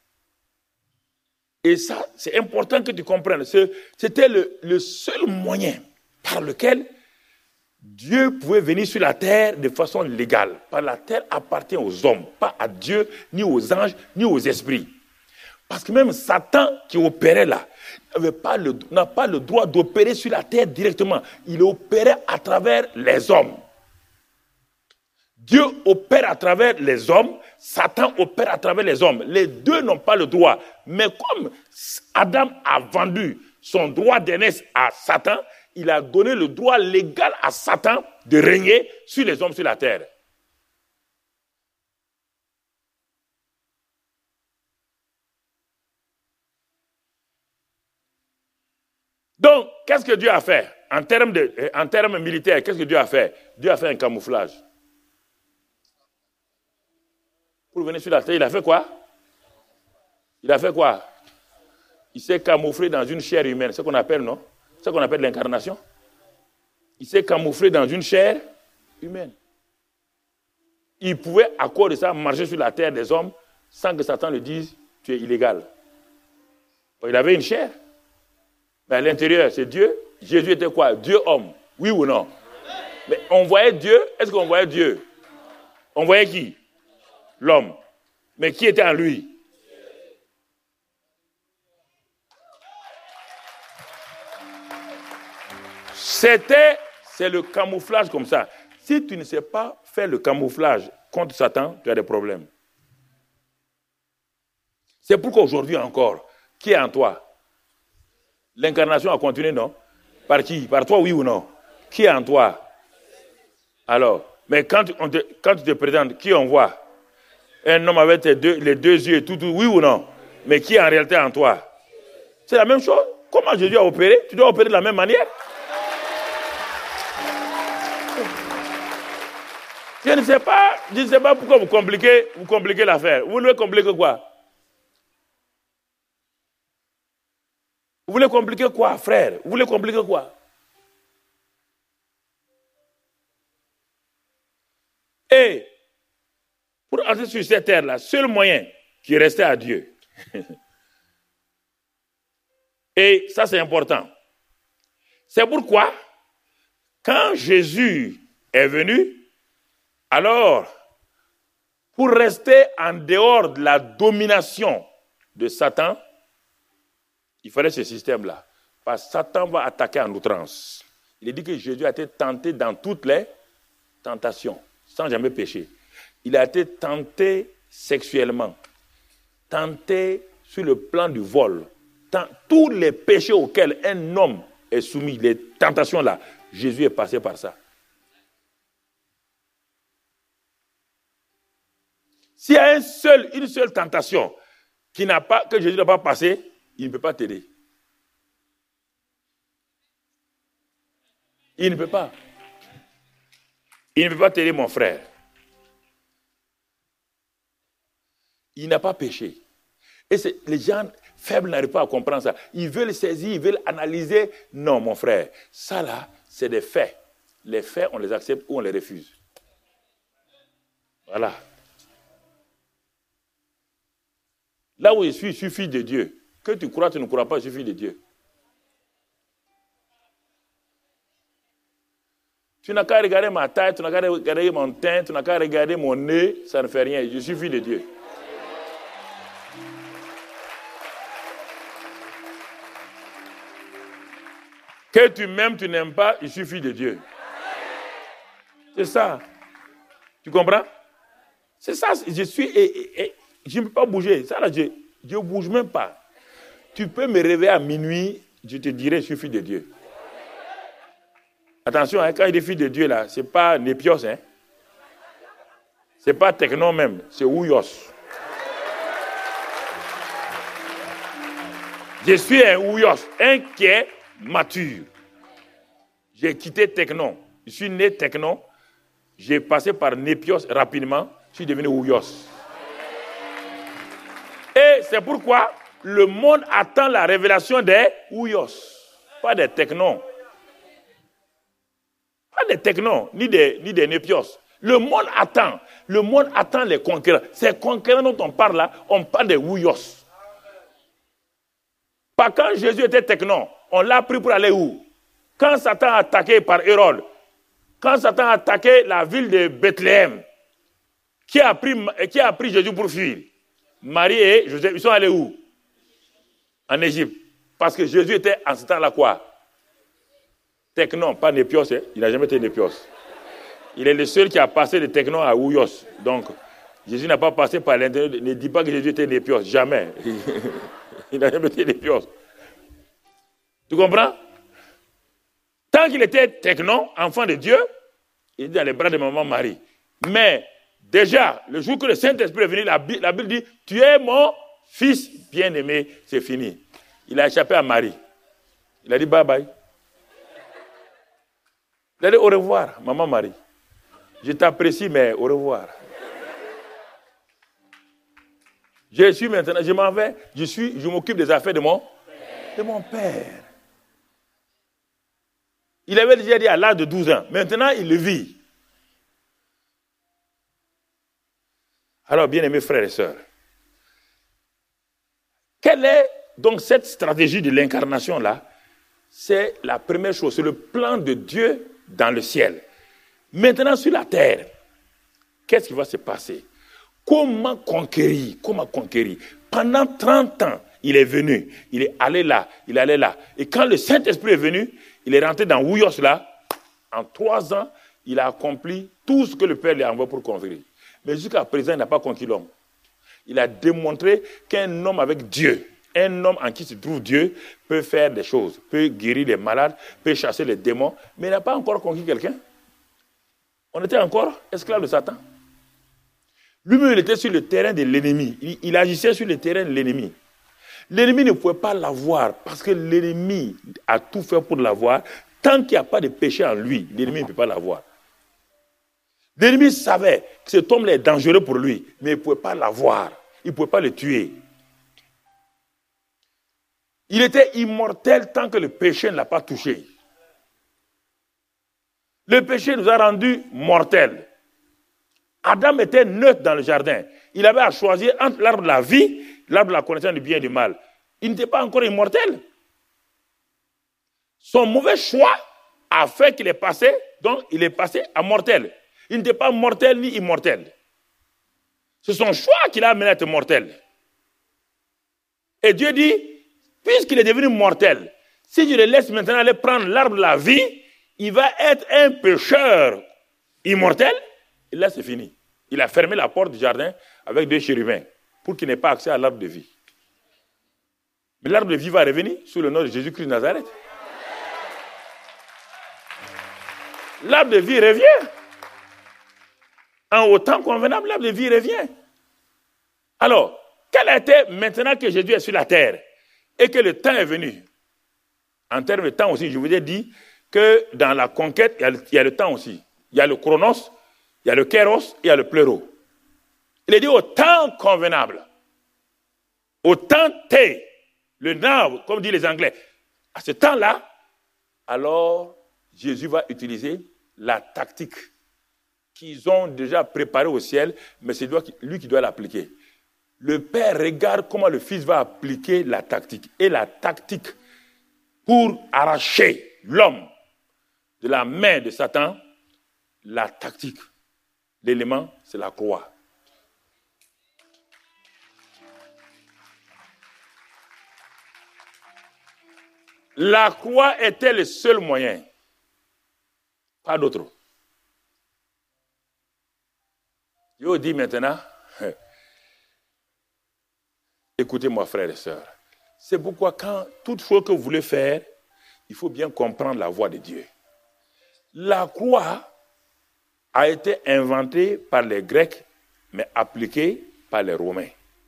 Et ça, c'est important que tu comprennes. C'était le seul moyen par lequel Dieu pouvait venir sur la terre de façon légale. Parce que la terre appartient aux hommes, pas à Dieu, ni aux anges, ni aux esprits. Parce que même Satan qui opérait là, n'a pas le droit d'opérer sur la terre directement. Il opérait à travers les hommes. Dieu opère à travers les hommes, Satan opère à travers les hommes. Les deux n'ont pas le droit. Mais comme Adam a vendu son droit d'aînesse à Satan, il a donné le droit légal à Satan de régner sur les hommes sur la terre. Donc, qu'est-ce que Dieu a fait? En termes militaires, qu'est-ce que Dieu a fait? Dieu a fait un camouflage. Pour venir sur la terre, il a fait quoi? Il a fait quoi? Il s'est camouflé dans une chair humaine, c'est ce qu'on appelle, non? C'est ce qu'on appelle l'incarnation. Il s'est camouflé dans une chair humaine. Il pouvait, à cause de ça, marcher sur la terre des hommes sans que Satan le dise, tu es illégal. Il avait une chair. Mais à l'intérieur, c'est Dieu. Jésus était quoi? Dieu homme. Oui ou non? Mais on voyait Dieu. Est-ce qu'on voyait Dieu? On voyait qui? L'homme. Mais qui était en lui? C'est le camouflage comme ça. Si tu ne sais pas faire le camouflage contre Satan, tu as des problèmes. C'est pourquoi aujourd'hui encore, qui est en toi? L'incarnation a continué, non? Par qui? Par toi, oui ou non? Qui est en toi? Alors, mais quand tu te présentes, qui on voit? Un homme avec les deux yeux et tout, oui ou non? Mais qui est en réalité en toi? C'est la même chose. Comment Jésus a opéré? Tu dois opérer de la même manière. Je ne sais pas pourquoi vous compliquez l'affaire. Vous voulez compliquer quoi? Vous voulez compliquer quoi, frère? Vous voulez compliquer quoi? Et pour entrer sur cette terre-là, seul moyen qui restait à Dieu. Et ça, c'est important. C'est pourquoi, quand Jésus est venu, alors, pour rester en dehors de la domination de Satan, il fallait ce système-là. Parce que Satan va attaquer en outrance. Il est dit que Jésus a été tenté dans toutes les tentations, sans jamais pécher. Il a été tenté sexuellement, tenté sur le plan du vol. Tous les péchés auxquels un homme est soumis, les tentations-là, Jésus est passé par ça. S'il y a une seule tentation que Jésus n'a pas passé, il ne peut pas t'aider. Il ne peut pas. Il ne peut pas t'aider, mon frère. Il n'a pas péché. Et les gens faibles n'arrivent pas à comprendre ça. Ils veulent saisir, ils veulent analyser. Non, mon frère, ça là, c'est des faits. Les faits, on les accepte ou on les refuse. Voilà. Là où je suis, il suffit de Dieu. Que tu crois, tu ne crois pas, il suffit de Dieu. Tu n'as qu'à regarder ma taille, tu n'as qu'à regarder mon teint, tu n'as qu'à regarder mon nez, ça ne fait rien, il suffit de Dieu. Que tu m'aimes, tu n'aimes pas, il suffit de Dieu. C'est ça. Tu comprends? C'est ça, je suis... je ne peux pas bouger. Ça, là, je ne bouge même pas. Tu peux me réveiller à minuit, je te dirai, il suffit de Dieu. Attention, quand il est fils de Dieu, là, ce n'est pas Népios. Hein. Ce n'est pas Technon même, c'est Ouyos. Je suis un Ouyos, un qui est mature. J'ai quitté Technon. Je suis né Technon. J'ai passé par Népios rapidement. Je suis devenu Ouyos. Et c'est pourquoi le monde attend la révélation des Ouyos, pas des Technons. Pas des Technons, ni des Népios. Le monde attend les conquérants. Ces conquérants dont on parle là, on parle des Ouyos. Pas quand Jésus était Technon, on l'a pris pour aller où? Quand Satan a attaqué par Hérode, quand Satan a attaqué la ville de Bethléem, qui a pris Jésus pour fuir? Marie et Joseph, ils sont allés où? en Égypte. Parce que Jésus était en ce temps-là quoi? Technon, pas Népios, hein? Il n'a jamais été Népios. Il est le seul qui a passé de Technon à Ouyos. Donc, Jésus n'a pas passé par l'intérieur. Ne dis pas que Jésus était Népios, jamais. Il n'a jamais été Népios. Tu comprends? Tant qu'il était Technon, enfant de Dieu, il est dans les bras de maman Marie. Mais déjà, le jour que le Saint-Esprit est venu, la Bible dit, tu es mon fils bien-aimé, c'est fini. Il a échappé à Marie. Il a dit bye bye. Il a dit au revoir, maman Marie. Je t'apprécie, mais au revoir. Je suis maintenant, je m'en vais, je m'occupe des affaires de mon père. Il avait déjà dit à l'âge de 12 ans. Maintenant, il le vit. Alors, bien-aimés frères et sœurs, quelle est donc cette stratégie de l'incarnation-là? C'est la première chose, c'est le plan de Dieu dans le ciel. Maintenant, sur la terre, qu'est-ce qui va se passer? Comment conquérir? Pendant 30 ans, il est venu, il est allé là, il allait là. Et quand le Saint-Esprit est venu, il est rentré dans Ouyos là. En 3 ans, il a accompli tout ce que le Père lui a envoyé pour conquérir. Mais jusqu'à présent, il n'a pas conquis l'homme. Il a démontré qu'un homme avec Dieu, un homme en qui se trouve Dieu, peut faire des choses, peut guérir les malades, peut chasser les démons, mais il n'a pas encore conquis quelqu'un. On était encore esclaves de Satan. Lui-même, il était sur le terrain de l'ennemi. Il agissait sur le terrain de l'ennemi. L'ennemi ne pouvait pas l'avoir parce que l'ennemi a tout fait pour l'avoir. Tant qu'il n'y a pas de péché en lui, l'ennemi ne peut pas l'avoir. L'ennemi savait que cet homme-là est dangereux pour lui, mais il ne pouvait pas l'avoir. Il ne pouvait pas le tuer. Il était immortel tant que le péché ne l'a pas touché. Le péché nous a rendus mortels. Adam était neutre dans le jardin. Il avait à choisir entre l'arbre de la vie, l'arbre de la connaissance du bien et du mal. Il n'était pas encore immortel. Son mauvais choix a fait qu'il est passé, donc il est passé à mortel. Il n'était pas mortel ni immortel. C'est son choix qui l'a amené à être mortel. Et Dieu dit, puisqu'il est devenu mortel, si je le laisse maintenant aller prendre l'arbre de la vie, il va être un pécheur immortel. Et là, c'est fini. Il a fermé la porte du jardin avec 2 chérubins pour qu'il n'ait pas accès à l'arbre de vie. Mais l'arbre de vie va revenir sous le nom de Jésus-Christ de Nazareth. L'arbre de vie revient. En autant convenable, l'arbre de vie revient. Alors, quel a été maintenant que Jésus est sur la terre et que le temps est venu? En termes de temps aussi, je vous ai dit que dans la conquête, il y a le temps aussi. Il y a le chronos, il y a le kéros et il y a le pléro. Il est dit au temps convenable. Au temps T, le now, comme disent les Anglais. À ce temps-là, alors Jésus va utiliser la tactique qu'ils ont déjà préparée au ciel, mais c'est lui qui doit l'appliquer. Le Père regarde comment le Fils va appliquer la tactique. Et la tactique pour arracher l'homme de la main de Satan, la tactique, l'élément, c'est la croix. La croix était le seul moyen, pas d'autre. Je vous dis maintenant, écoutez-moi frères et sœurs, c'est pourquoi quand toute chose que vous voulez faire, il faut bien comprendre la voie de Dieu. La croix a été inventée par les Grecs, mais appliquée par les Romains.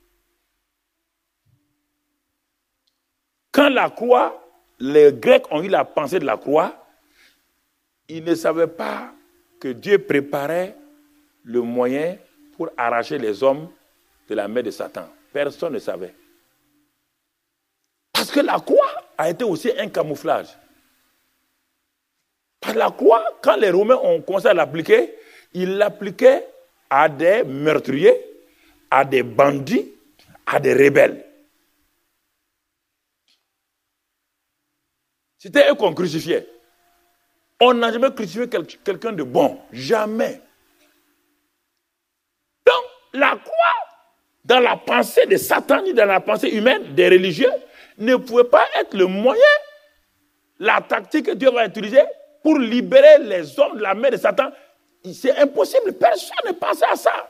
Quand la croix, les Grecs ont eu la pensée de la croix, ils ne savaient pas que Dieu préparait le moyen pour arracher les hommes de la main de Satan. Personne ne savait. Parce que la croix a été aussi un camouflage. Par la croix, quand les Romains ont commencé à l'appliquer, ils l'appliquaient à des meurtriers, à des bandits, à des rebelles. C'était eux qu'on crucifiait. On n'a jamais crucifié quelqu'un de bon. Jamais. Donc, la croix, dans la pensée de Satan, ni dans la pensée humaine, des religieux, ne pouvait pas être le moyen, la tactique que Dieu va utiliser pour libérer les hommes de la main de Satan. C'est impossible, personne ne pensait à ça.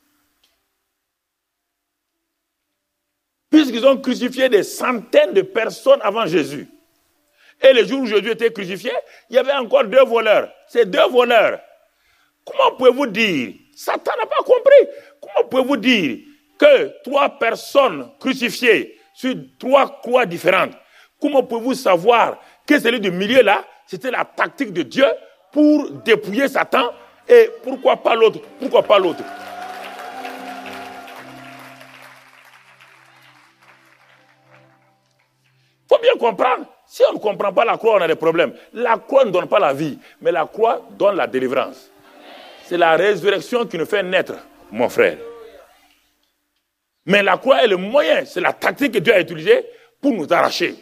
Puisqu'ils ont crucifié des centaines de personnes avant Jésus. Et le jour où Jésus était crucifié, il y avait encore 2 voleurs. Ces 2 voleurs, comment pouvez-vous dire, Satan n'a pas compris, comment pouvez-vous dire que 3 personnes crucifiées sur 3 croix différentes, comment pouvez-vous savoir que celui du milieu là, c'était la tactique de Dieu pour dépouiller Satan et pourquoi pas l'autre? Pourquoi pas l'autre? Il faut bien comprendre. Si on ne comprend pas la croix, on a des problèmes. La croix ne donne pas la vie, mais la croix donne la délivrance. C'est la résurrection qui nous fait naître, mon frère. Mais la croix est le moyen, c'est la tactique que Dieu a utilisée pour nous arracher.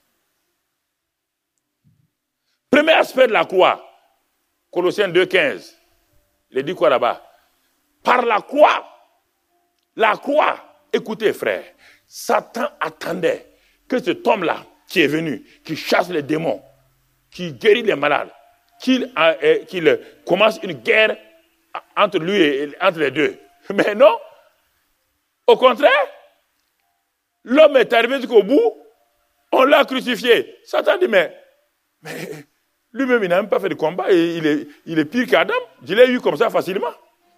Premier aspect de la croix, Colossiens 2,15. Il dit quoi là-bas? Par la croix, écoutez frère, Satan attendait que cet homme-là, qui est venu, qui chasse les démons, qui guérit les malades, qu'il commence une guerre entre lui et entre les deux. Mais non, au contraire, l'homme est arrivé jusqu'au bout, on l'a crucifié. Satan dit, mais lui-même, il n'a même pas fait de combat, et il est pire qu'Adam. Je l'ai eu comme ça facilement.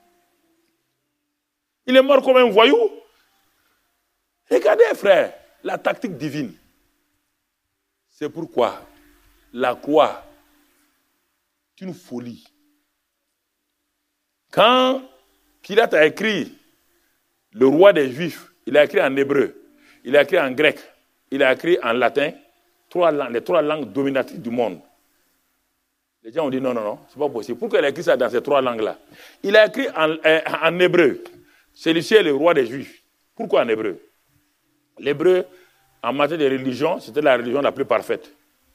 Il est mort comme un voyou. Regardez, frère, la tactique divine. C'est pourquoi la croix est une folie. Quand Pilate a écrit le roi des Juifs, il a écrit en hébreu, il a écrit en grec, il a écrit en latin, les 3 langues dominatrices du monde. Les gens ont dit non, c'est pas possible. Pourquoi il a écrit ça dans ces 3 langues-là? Il a écrit en hébreu. Celui-ci est le roi des Juifs. Pourquoi en hébreu? L'hébreu, en matière de religion, c'était la religion la plus parfaite.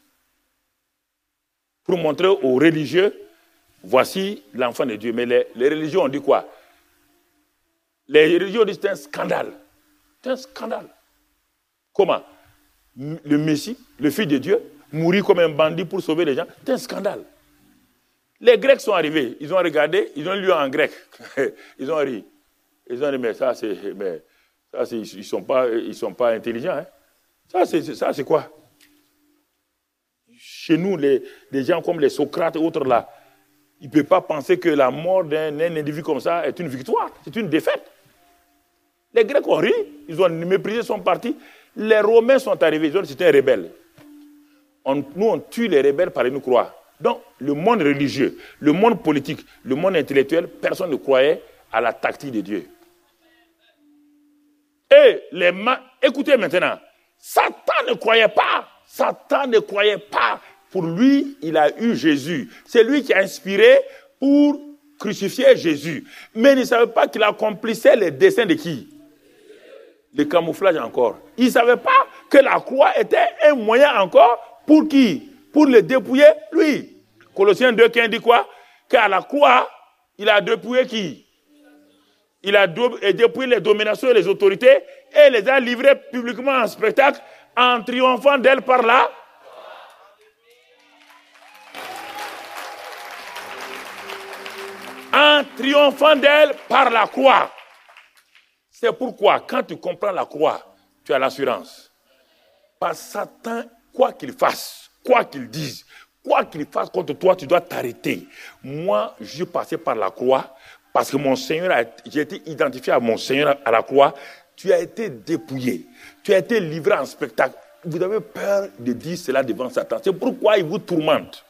Pour montrer aux religieux, voici l'enfant de Dieu. Mais les religions ont dit quoi? Les religions ont dit c'est un scandale. C'est un scandale. Comment? Le Messie, le Fils de Dieu, mourir comme un bandit pour sauver les gens, c'est un scandale. Les Grecs sont arrivés, ils ont regardé, ils ont lu en grec. Ils ont ri. Ils ont dit, mais ça, ils sont pas intelligents. Hein? Ça, c'est quoi? Chez nous, les gens comme les Socrates et autres là, ils ne peuvent pas penser que la mort d'un individu comme ça est une victoire, c'est une défaite. Les Grecs ont ri, ils ont méprisé son parti. Les Romains sont arrivés, ils ont dit c'était un rebelle. Nous, on tue les rebelles par une croix. Donc, le monde religieux, le monde politique, le monde intellectuel, personne ne croyait à la tactique de Dieu. Et écoutez maintenant, Satan ne croyait pas. Satan ne croyait pas. Pour lui, il a eu Jésus. C'est lui qui a inspiré pour crucifier Jésus. Mais il ne savait pas qu'il accomplissait les desseins de qui? Le camouflage encore. Il ne savait pas que la croix était un moyen encore pour qui? Pour le dépouiller, lui. Colossiens 2,15 dit quoi? Qu'à la croix, il a dépouillé qui? Il a dépouillé les dominations et les autorités et les a livrées publiquement en spectacle en triomphant d'elles par là. En triomphant d'elles par la croix. C'est pourquoi, quand tu comprends la croix, tu as l'assurance. Parce que Satan, quoi qu'il fasse, quoi qu'il dise, quoi qu'il fasse contre toi, tu dois t'arrêter. Moi, je suis passé par la croix parce que mon Seigneur, j'ai été identifié à mon Seigneur à la croix. Tu as été dépouillé. Tu as été livré en spectacle. Vous avez peur de dire cela devant Satan. C'est pourquoi il vous tourmente.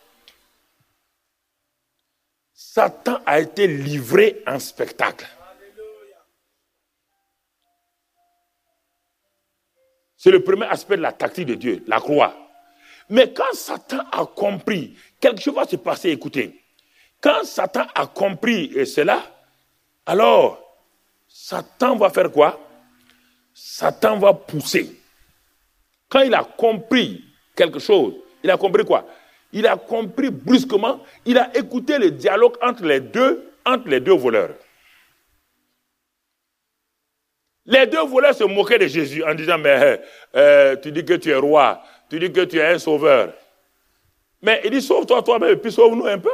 Satan a été livré en spectacle. C'est le premier aspect de la tactique de Dieu, la croix. Mais quand Satan a compris, quelque chose va se passer, écoutez. Quand Satan a compris cela, alors, Satan va faire quoi? Satan va pousser. Quand il a compris quelque chose, il a compris quoi? Il a compris brusquement, il a écouté le dialogue entre les deux voleurs. Les deux voulaient se moquer de Jésus en disant, mais tu dis que tu es roi, tu dis que tu es un sauveur. Mais il dit, sauve-toi toi-même et puis sauve-nous un peu.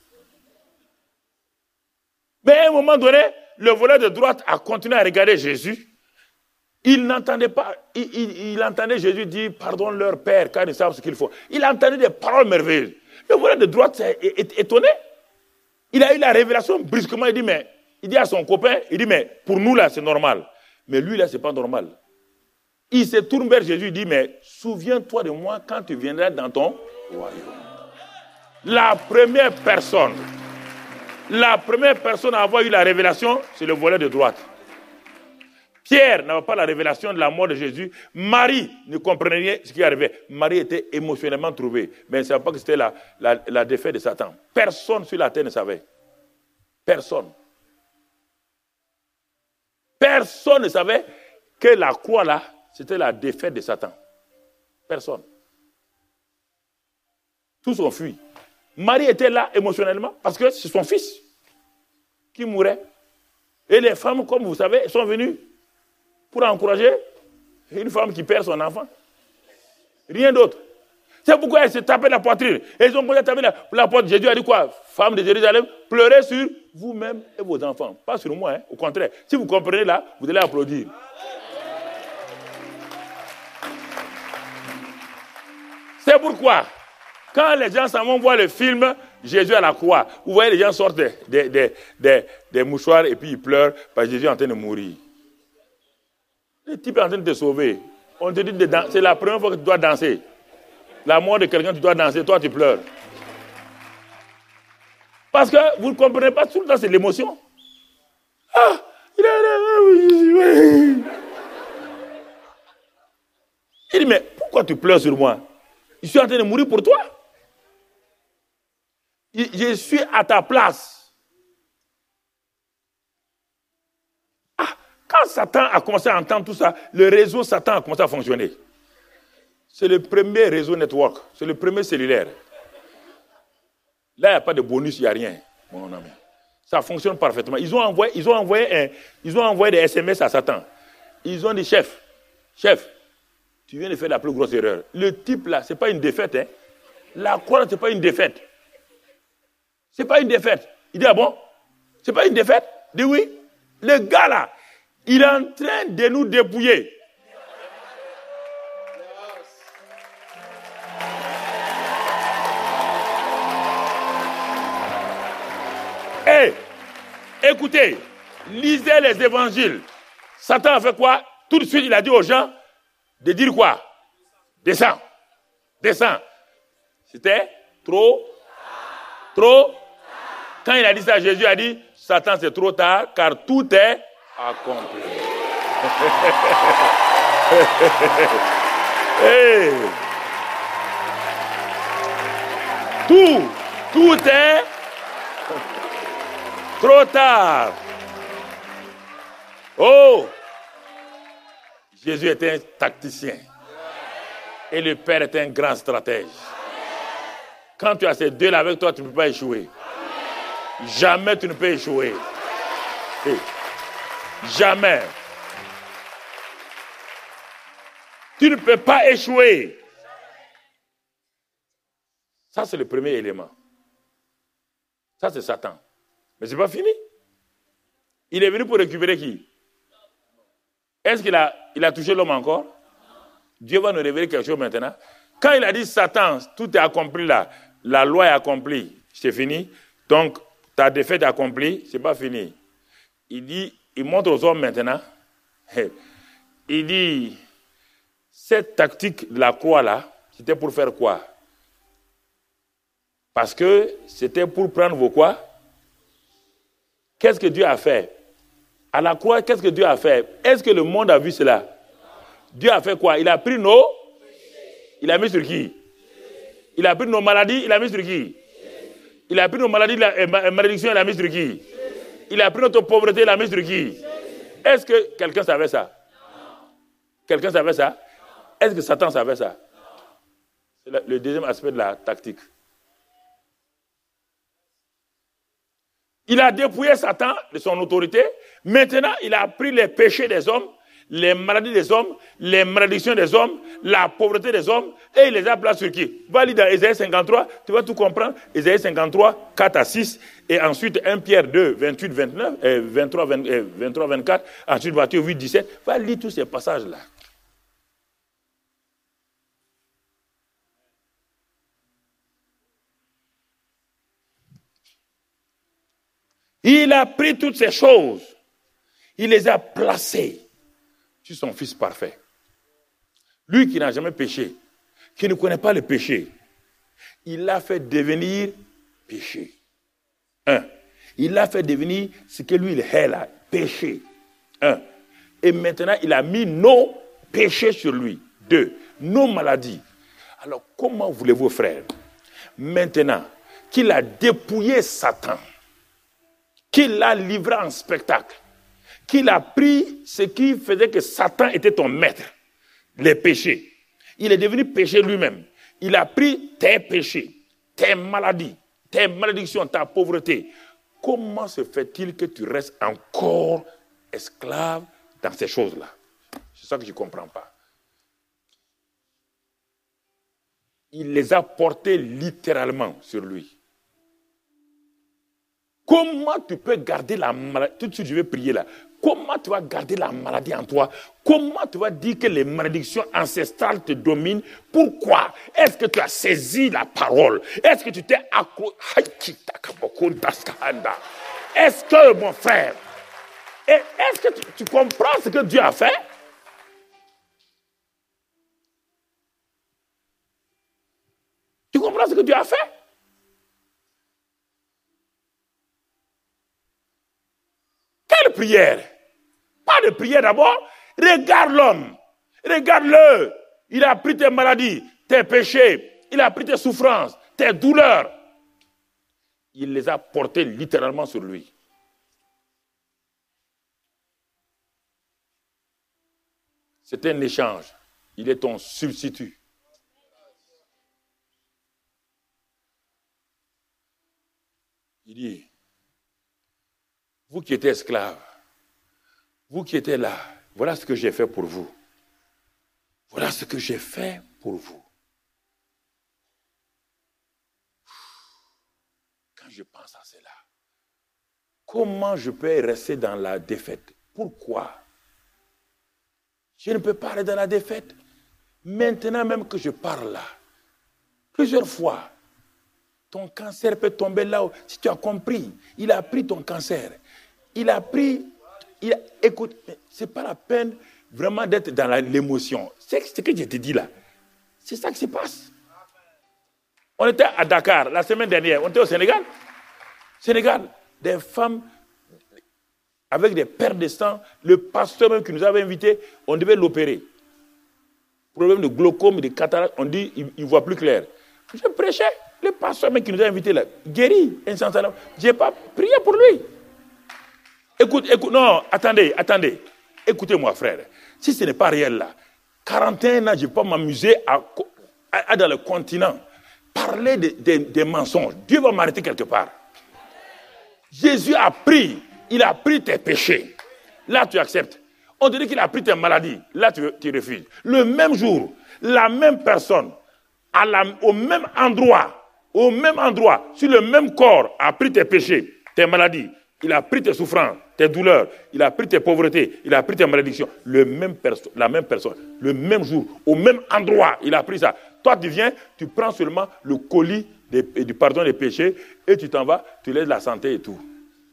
Mais à un moment donné, le voleur de droite a continué à regarder Jésus. Il n'entendait pas, il entendait Jésus dire, pardonne leur Père, car ils savent ce qu'il faut. Il entendait des paroles merveilleuses. Le voleur de droite s'est étonné. Il a eu la révélation brusquement, il dit à son copain, il dit, mais pour nous là, c'est normal. Mais lui là, c'est pas normal. Il se tourne vers Jésus, il dit, mais souviens-toi de moi quand tu viendras dans ton royaume. La première personne à avoir eu la révélation, c'est le voleur de droite. Pierre n'avait pas la révélation de la mort de Jésus. Marie ne comprenait rien de ce qui arrivait. Marie était émotionnellement trouvée. Mais elle ne savait pas que c'était la défaite de Satan. Personne sur la terre ne savait. Personne. Personne ne savait que la croix là, c'était la défaite de Satan. Personne. Tous ont fui. Marie était là émotionnellement parce que c'est son fils qui mourait. Et les femmes, comme vous savez, sont venues pour encourager une femme qui perd son enfant. Rien d'autre. C'est pourquoi elle s'est tapée la poitrine. Et ils ont commencé à taper la porte. Jésus a dit quoi? Femme de Jérusalem, pleurez sur vous-même et vos enfants. Pas sur moi, hein. Au contraire. Si vous comprenez là, vous allez applaudir. C'est pourquoi, quand les gens s'en vont voir le film Jésus à la croix, vous voyez les gens sortent des mouchoirs et puis ils pleurent parce que Jésus est en train de mourir. Le type est en train de te sauver. On te dit de danser. C'est la première fois que tu dois danser. La mort de quelqu'un, tu dois danser. Toi, tu pleures. Parce que vous ne comprenez pas, tout le temps, c'est l'émotion. Ah, il dit, mais pourquoi tu pleures sur moi? Je suis en train de mourir pour toi. Je suis à ta place. Quand Satan a commencé à entendre tout ça, le réseau Satan a commencé à fonctionner. C'est le premier réseau network, c'est le premier cellulaire. Là, il n'y a pas de bonus, il n'y a rien, mon ami. Ça fonctionne parfaitement. Ils ont envoyé des SMS à Satan. Ils ont dit, chef, tu viens de faire la plus grosse erreur. Le type là, ce n'est pas une défaite. Hein. La croix, ce n'est pas une défaite. Ce n'est pas une défaite. Il dit, ah bon? Ce n'est pas une défaite? Il dit oui. Le gars là, il est en train de nous dépouiller. Et, écoutez, lisez les évangiles. Satan a fait quoi? Tout de suite, il a dit aux gens de dire quoi? Descends. C'était trop. Quand il a dit ça, Jésus a dit, Satan, c'est trop tard, car tout est accompli. Hey. Tout est trop tard. Oh, Jésus était un tacticien. Et le Père est un grand stratège. Quand tu as ces deux-là avec toi, tu ne peux pas échouer. Jamais tu ne peux échouer. Jamais. Tu ne peux pas échouer. Ça, c'est le premier élément. Ça, c'est Satan. Mais ce n'est pas fini. Il est venu pour récupérer qui? Est-ce qu'il a touché l'homme encore? Dieu va nous révéler quelque chose maintenant. Quand il a dit Satan, tout est accompli là, la loi est accomplie, c'est fini. Donc, ta défaite est accomplie, c'est pas fini. Il montre aux hommes maintenant. Il dit, cette tactique de la croix là, c'était pour faire quoi? Parce que c'était pour prendre vos quoi? Qu'est-ce que Dieu a fait? À la croix, qu'est-ce que Dieu a fait? Est-ce que le monde a vu cela? Dieu a fait quoi? Il a pris nos... Il a mis sur qui? Il a pris nos maladies, il a mis sur qui? Il a pris nos maladies, la malédiction, il a mis sur qui? Il a pris notre pauvreté, il a mis sur qui? Est-ce que quelqu'un savait ça? Quelqu'un savait ça? Est-ce que Satan savait ça? C'est le deuxième aspect de la tactique. Il a dépouillé Satan de son autorité. Maintenant, il a pris les péchés des hommes. les maladies des hommes, les malédictions des hommes, la pauvreté des hommes, et il les a placés sur qui? Va lire dans Ésaïe 53, tu vas tout comprendre. Ésaïe 53, 4 à 6, et ensuite 1 Pierre 2, 28, 29, 23, 24, ensuite Matthieu 8, 17. Va lire tous ces passages-là. Il a pris toutes ces choses, il les a placées sur son Fils parfait. Lui qui n'a jamais péché, qui ne connaît pas le péché, il l'a fait devenir péché. Il l'a fait devenir ce que lui il est là, péché. Et maintenant, il a mis nos péchés sur lui. 2, nos maladies. Alors, comment voulez-vous, frère, maintenant qu'il a dépouillé Satan, qu'il l'a livré en spectacle, qu'il a pris ce qui faisait que Satan était ton maître, les péchés. Il est devenu péché lui-même. Il a pris tes péchés, tes maladies, tes malédictions, ta pauvreté. Comment se fait-il que tu restes encore esclave dans ces choses-là? C'est ça que je ne comprends pas. Il les a portés littéralement sur lui. Comment tu peux garder la maladie? Tout de suite, je vais prier là. Comment tu vas garder la maladie en toi? Comment tu vas dire que les malédictions ancestrales te dominent? Pourquoi? Est-ce que tu as saisi la parole? Est-ce que tu t'es accroché? Est-ce que, mon frère, est-ce que tu comprends ce que Dieu a fait? Tu comprends ce que Dieu a fait? Quelle prière? Pas de prière d'abord. Regarde l'homme. Regarde-le. Il a pris tes maladies, tes péchés. Il a pris tes souffrances, tes douleurs. Il les a portées littéralement sur lui. C'est un échange. Il est ton substitut. Il dit, vous qui êtes esclaves, vous qui êtes là, voilà ce que j'ai fait pour vous. Voilà ce que j'ai fait pour vous. Quand je pense à cela, comment je peux rester dans la défaite? Pourquoi? Je ne peux pas aller dans la défaite. Maintenant même que je parle là, plusieurs fois, ton cancer peut tomber là-haut. Si tu as compris, il a pris ton cancer. Écoute, ce n'est pas la peine vraiment d'être dans l'émotion. C'est ce que je te dis là. C'est ça qui se passe. On était à Dakar la semaine dernière. On était au Sénégal. Sénégal, des femmes avec des pertes de sang. Le pasteur même qui nous avait invités, on devait l'opérer. Problème de glaucome, de cataracte, on dit il ne voit plus clair. Je prêchais. Le pasteur même qui nous a invités là, guéri instantanément. Je n'ai pas prié pour lui. Écoute, non, attendez. Écoutez-moi, frère. Si ce n'est pas réel là, 41 ans, je ne vais pas m'amuser à dans le continent, parler des mensonges. Dieu va m'arrêter quelque part. Jésus a pris, il a pris tes péchés. Là, tu acceptes. On te dit qu'il a pris tes maladies. Là, tu refuses. Le même jour, la même personne, au même endroit, sur le même corps, a pris tes péchés, tes maladies. Il a pris tes souffrances, tes douleurs, il a pris tes pauvretés, il a pris tes malédictions. La même personne, le même jour, au même endroit, il a pris ça. Toi, tu viens, tu prends seulement le colis du pardon des péchés et tu t'en vas, tu laisses la santé et tout.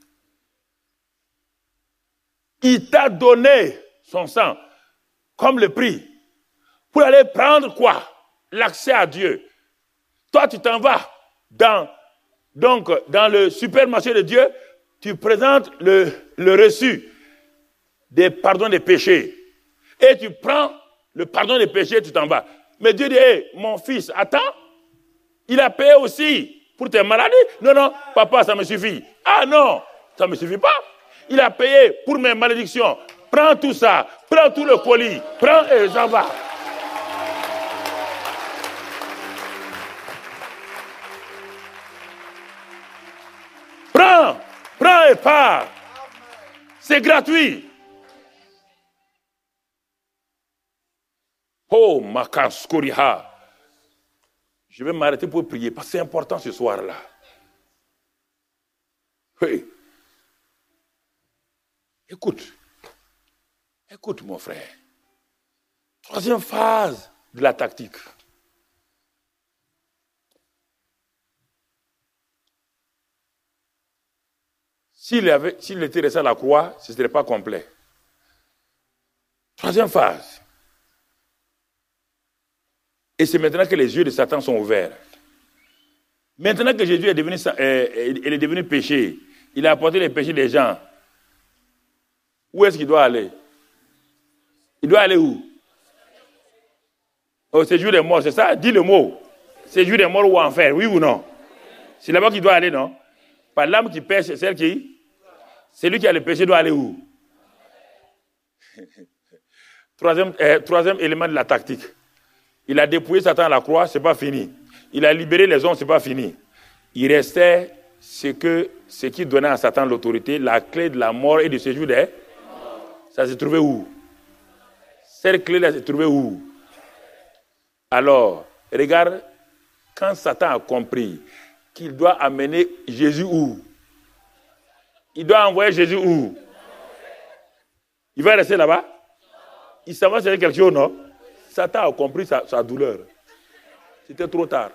Il t'a donné son sang comme le prix pour aller prendre quoi? L'accès à Dieu. Toi, tu t'en vas dans le supermarché de Dieu, tu présentes le reçu des pardons des péchés. Et tu prends le pardon des péchés, tu t'en vas. Mais Dieu dit, hey, mon fils, attends, il a payé aussi pour tes maladies. Non, papa, ça me suffit. Ah non, ça ne me suffit pas. Il a payé pour mes malédictions. Prends tout ça, prends tout le colis, prends et j'en va. Prends et pars. C'est gratuit. Oh, Makaskoriha. Je vais m'arrêter pour prier parce que c'est important ce soir-là. Oui. Écoute mon frère. Troisième phase de la tactique. S'il était resté à la croix, ce ne serait pas complet. Troisième phase. Et c'est maintenant que les yeux de Satan sont ouverts. Maintenant que Jésus est devenu péché, il a apporté les péchés des gens. Où est-ce qu'il doit aller? Il doit aller où? Au séjour des morts, c'est ça? Dis le mot. Séjour des morts ou enfer, oui ou non? C'est là-bas qu'il doit aller, non? Par l'âme qui pêche, c'est celle qui? Celui qui a le péché doit aller où? Troisième élément de la tactique. Il a dépouillé Satan à la croix, ce n'est pas fini. Il a libéré les hommes, ce n'est pas fini. Il restait ce qui donnait à Satan l'autorité, la clé de la mort et du séjour des... Ça se trouvait où? Cette clé-là se trouvait où? Alors, regarde, quand Satan a compris qu'il doit amener Jésus où? Il doit envoyer Jésus où? Il va rester là-bas? Il s'en va chercher quelque chose, non? Satan a compris sa douleur. C'était trop tard.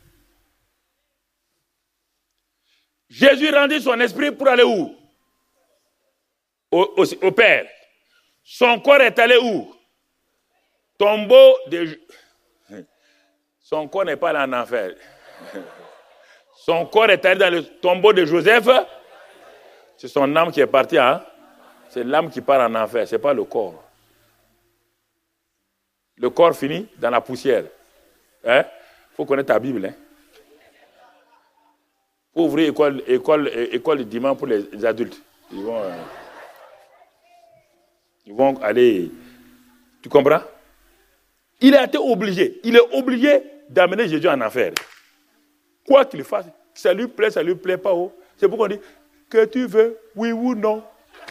Jésus rendit son esprit pour aller où? Au Père. Son corps est allé où? Tombeau de... Son corps n'est pas allé en enfer. Son corps est allé dans le tombeau de Joseph. C'est son âme qui est partie, hein? C'est l'âme qui part en enfer, ce n'est pas le corps. Le corps finit dans la poussière. Il faut connaître ta Bible. Il faut ouvrir école de dimanche pour les adultes. Ils vont aller... Tu comprends? Il a été obligé. Il est obligé d'amener Jésus en enfer. Quoi qu'il fasse, ça lui plaît pas. Oh. C'est pourquoi on dit, que tu veux, oui ou non.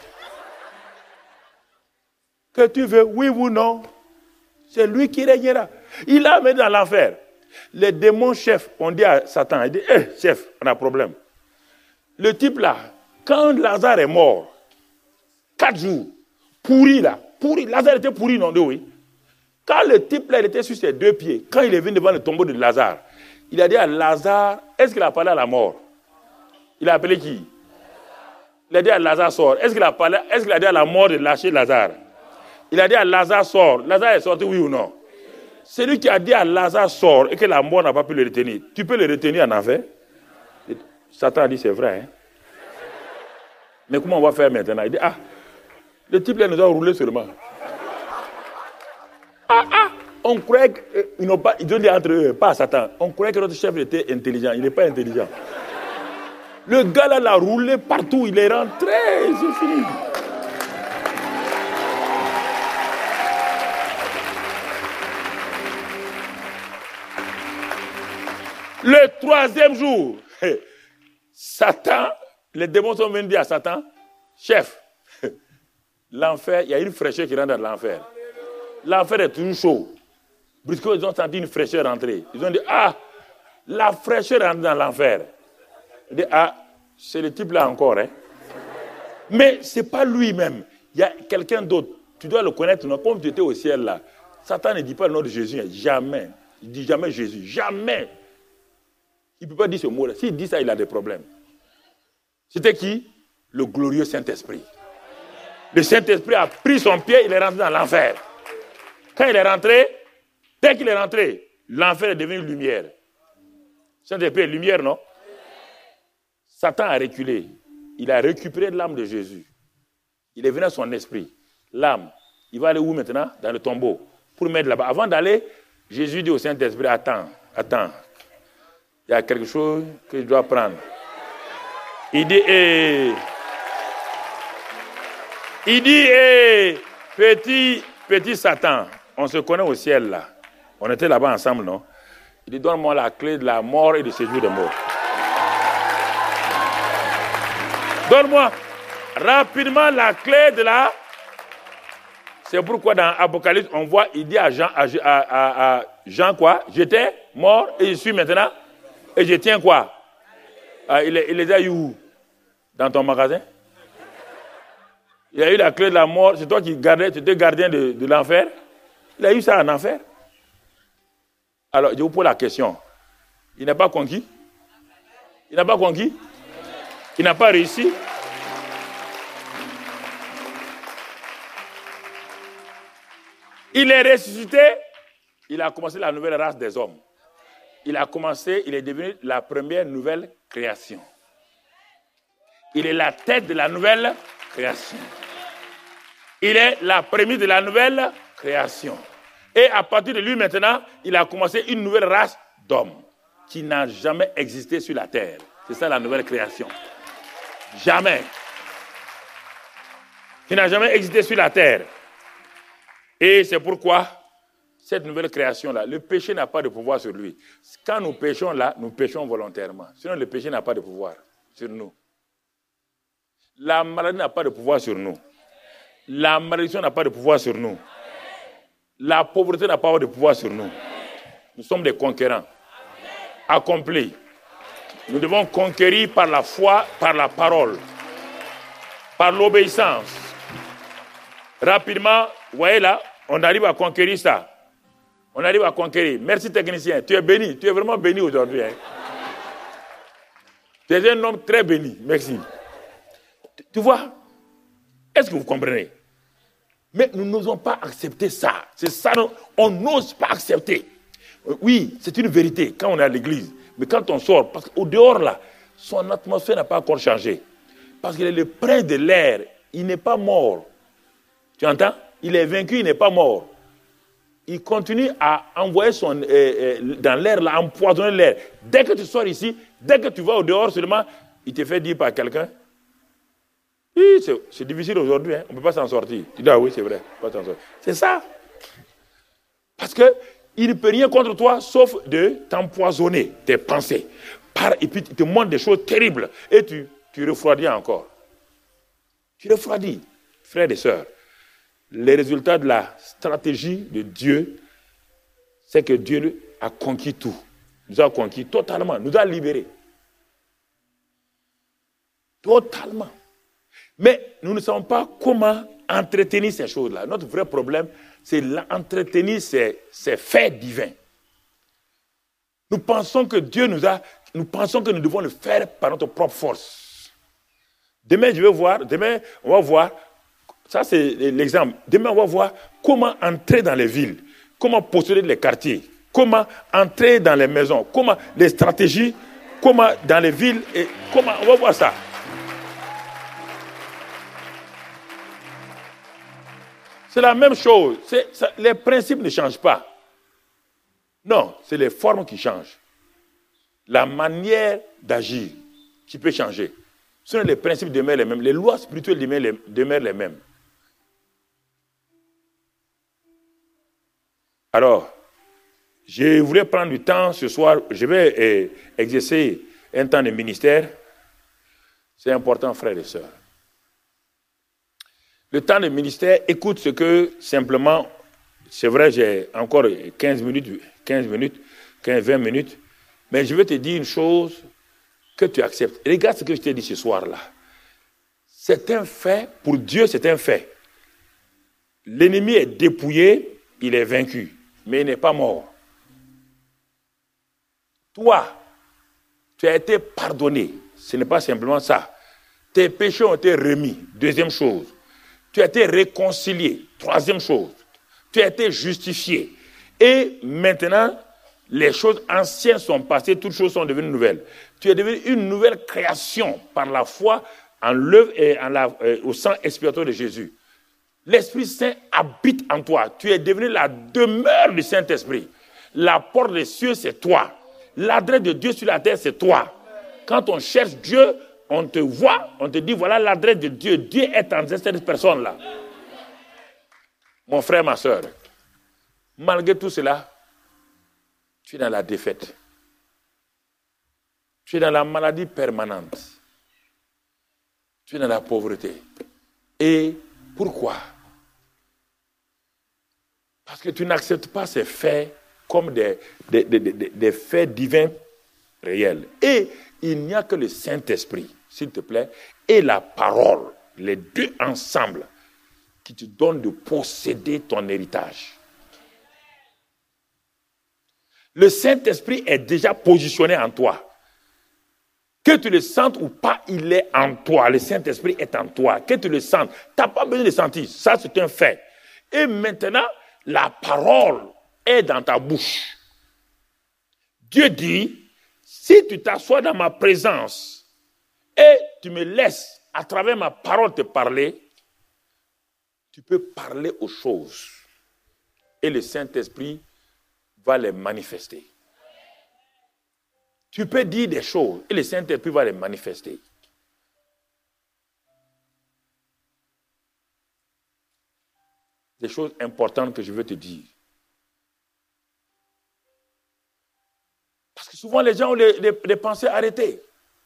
Que tu veux, oui ou non. C'est lui qui régnera. Il l'a amené dans l'enfer. Les démons chefs ont dit à Satan, il dit, chef, on a un problème. Le type là, quand Lazare est mort, 4 jours, pourri, Lazare était pourri, non, oui. Quand le type là, il était sur ses 2 pieds, quand il est venu devant le tombeau de Lazare, il a dit à Lazare, est-ce qu'il a parlé à la mort? Il a appelé qui? Il a dit à Lazare, sort. Est-ce qu'il a dit à la mort de lâcher Lazare? Il a dit à Lazare, sort. Lazare est sorti, oui ou non? Celui qui a dit à Lazare, sort, et que la mort n'a pas pu le retenir, tu peux le retenir en enfer? Satan a dit, c'est vrai. Hein? Mais comment on va faire maintenant? Il dit, le type là nous a roulé seulement. On croyait qu'ils n'ont pas, ils ont dit entre eux, pas à Satan. On croyait que notre chef était intelligent. Il n'est pas intelligent. Le gars là l'a roulé partout. Il est rentré. C'est fini. Le 3e jour, Satan, les démons sont venus dire à Satan, chef, l'enfer, il y a une fraîcheur qui rentre dans l'enfer. L'enfer est toujours chaud. Brusquement, ils ont senti une fraîcheur rentrer. Ils ont dit, la fraîcheur rentre dans l'enfer. Ils disent, c'est le type là encore. Hein. Mais ce n'est pas lui-même. Il y a quelqu'un d'autre. Tu dois le connaître. Non? Comme tu étais au ciel là, Satan ne dit pas le nom de Jésus. Hein. Jamais. Il ne dit jamais Jésus. Jamais. Il ne peut pas dire ce mot-là. S'il dit ça, il a des problèmes. C'était qui? Le glorieux Saint-Esprit. Le Saint-Esprit a pris son pied, il est rentré dans l'enfer. Quand il est rentré, dès qu'il est rentré, l'enfer est devenu lumière. Saint-Esprit est lumière, non? Satan a reculé. Il a récupéré l'âme de Jésus. Il est venu à son esprit. L'âme, il va aller où maintenant? Dans le tombeau. Pour mettre là-bas. Avant d'aller, Jésus dit au Saint-Esprit, attends. Il y a quelque chose que je dois prendre. Il dit, petit Satan, on se connaît au ciel là. On était là-bas ensemble, non? Il dit, donne-moi la clé de la mort et du séjour des morts. Donne-moi rapidement la clé de la C'est pourquoi dans Apocalypse, on voit, il dit à Jean quoi? J'étais mort et je suis maintenant. Et je tiens quoi? Il les a eu où? Dans ton magasin? Il a eu la clé de la mort. C'est toi qui gardais, tu étais gardien de l'enfer. Il a eu ça en enfer. Alors, je vous pose la question. Il n'a pas conquis? Il n'a pas conquis? Il n'a pas réussi? Il est ressuscité. Il a commencé la nouvelle race des hommes. Il est devenu la première nouvelle création. Il est la tête de la nouvelle création. Il est la première de la nouvelle création. Et à partir de lui maintenant, il a commencé une nouvelle race d'hommes qui n'a jamais existé sur la terre. C'est ça la nouvelle création. Jamais. Qui n'a jamais existé sur la terre. Et c'est pourquoi cette nouvelle création-là, le péché n'a pas de pouvoir sur lui. Quand nous péchons là, nous péchons volontairement. Sinon, le péché n'a pas de pouvoir sur nous. La maladie n'a pas de pouvoir sur nous. La malédiction n'a pas de pouvoir sur nous. La pauvreté n'a pas de pouvoir sur nous. Nous sommes des conquérants. Accomplis. Nous devons conquérir par la foi, par la parole, par l'obéissance. Rapidement, vous voyez là, on arrive à conquérir ça. On arrive à conquérir. Merci technicien, tu es béni. Tu es vraiment béni aujourd'hui. Hein? Tu es un homme très béni. Merci. Tu vois? Est-ce que vous comprenez? Mais nous n'osons pas accepter ça. C'est ça, on n'ose pas accepter. Oui, c'est une vérité quand on est à l'église. Mais quand on sort, parce qu'au dehors là, son atmosphère n'a pas encore changé. Parce qu'il est le prince de l'air. Il n'est pas mort. Tu entends? Il est vaincu, il n'est pas mort. Il continue à envoyer dans l'air, là, empoisonner l'air. Dès que tu sors ici, dès que tu vas au dehors seulement, il te fait dire par quelqu'un. Oui, c'est difficile aujourd'hui, hein. On ne peut pas s'en sortir. Tu dis, ah oui, c'est vrai, on peut pas s'en sortir. C'est ça. Parce qu'il ne peut rien contre toi, sauf de t'empoisonner tes pensées. Et puis, il te montre des choses terribles. Et tu refroidis encore. Tu refroidis, frères et sœurs. Les résultats de la stratégie de Dieu, c'est que Dieu a conquis tout. Nous a conquis totalement, nous a libérés. Totalement. Mais nous ne savons pas comment entretenir ces choses-là. Notre vrai problème, c'est d'entretenir ces faits divins. Nous pensons que nous pensons que nous devons le faire par notre propre force. Demain, on va voir, ça c'est l'exemple. Demain, on va voir comment entrer dans les villes, comment posséder les quartiers, comment entrer dans les maisons, comment les stratégies, comment dans les villes, et comment, on va voir ça. C'est la même chose. Les principes ne changent pas. Non, c'est les formes qui changent. La manière d'agir qui peut changer. Sinon, les principes demeurent les mêmes. Les lois spirituelles demeurent les mêmes. Alors, je voulais prendre du temps ce soir. Je vais exercer un temps de ministère. C'est important, frères et sœurs. Le temps de ministère, écoute ce que simplement, c'est vrai, j'ai encore 20 minutes, mais je vais te dire une chose que tu acceptes. Regarde ce que je t'ai dit ce soir-là. C'est un fait, pour Dieu c'est un fait. L'ennemi est dépouillé, il est vaincu, mais il n'est pas mort. Toi, tu as été pardonné, ce n'est pas simplement ça. Tes péchés ont été remis, deuxième chose. Tu as été réconcilié. Troisième chose, tu as été justifié. Et maintenant, les choses anciennes sont passées, toutes choses sont devenues nouvelles. Tu es devenu une nouvelle création par la foi en l'œuvre et au sang expiatoire de Jésus. L'Esprit Saint habite en toi. Tu es devenu la demeure du Saint-Esprit. La porte des cieux, c'est toi. L'adresse de Dieu sur la terre, c'est toi. Quand on cherche Dieu, on te voit, on te dit, voilà l'adresse de Dieu. Dieu est en cette personne-là. Mon frère, ma soeur, malgré tout cela, tu es dans la défaite. Tu es dans la maladie permanente. Tu es dans la pauvreté. Et pourquoi? Parce que tu n'acceptes pas ces faits comme des faits divins réels. Et il n'y a que le Saint-Esprit, s'il te plaît, et la parole, les deux ensemble, qui te donnent de posséder ton héritage. Le Saint-Esprit est déjà positionné en toi. Que tu le sentes ou pas, il est en toi. Le Saint-Esprit est en toi. Que tu le sentes. Tu n'as pas besoin de le sentir. Ça, c'est un fait. Et maintenant, la parole est dans ta bouche. Dieu dit, si tu t'assois dans ma présence et tu me laisses à travers ma parole te parler, tu peux parler aux choses. Et le Saint-Esprit va les manifester. Tu peux dire des choses et le Saint-Esprit va les manifester. Des choses importantes que je veux te dire. Parce que souvent les gens ont les pensées arrêtées.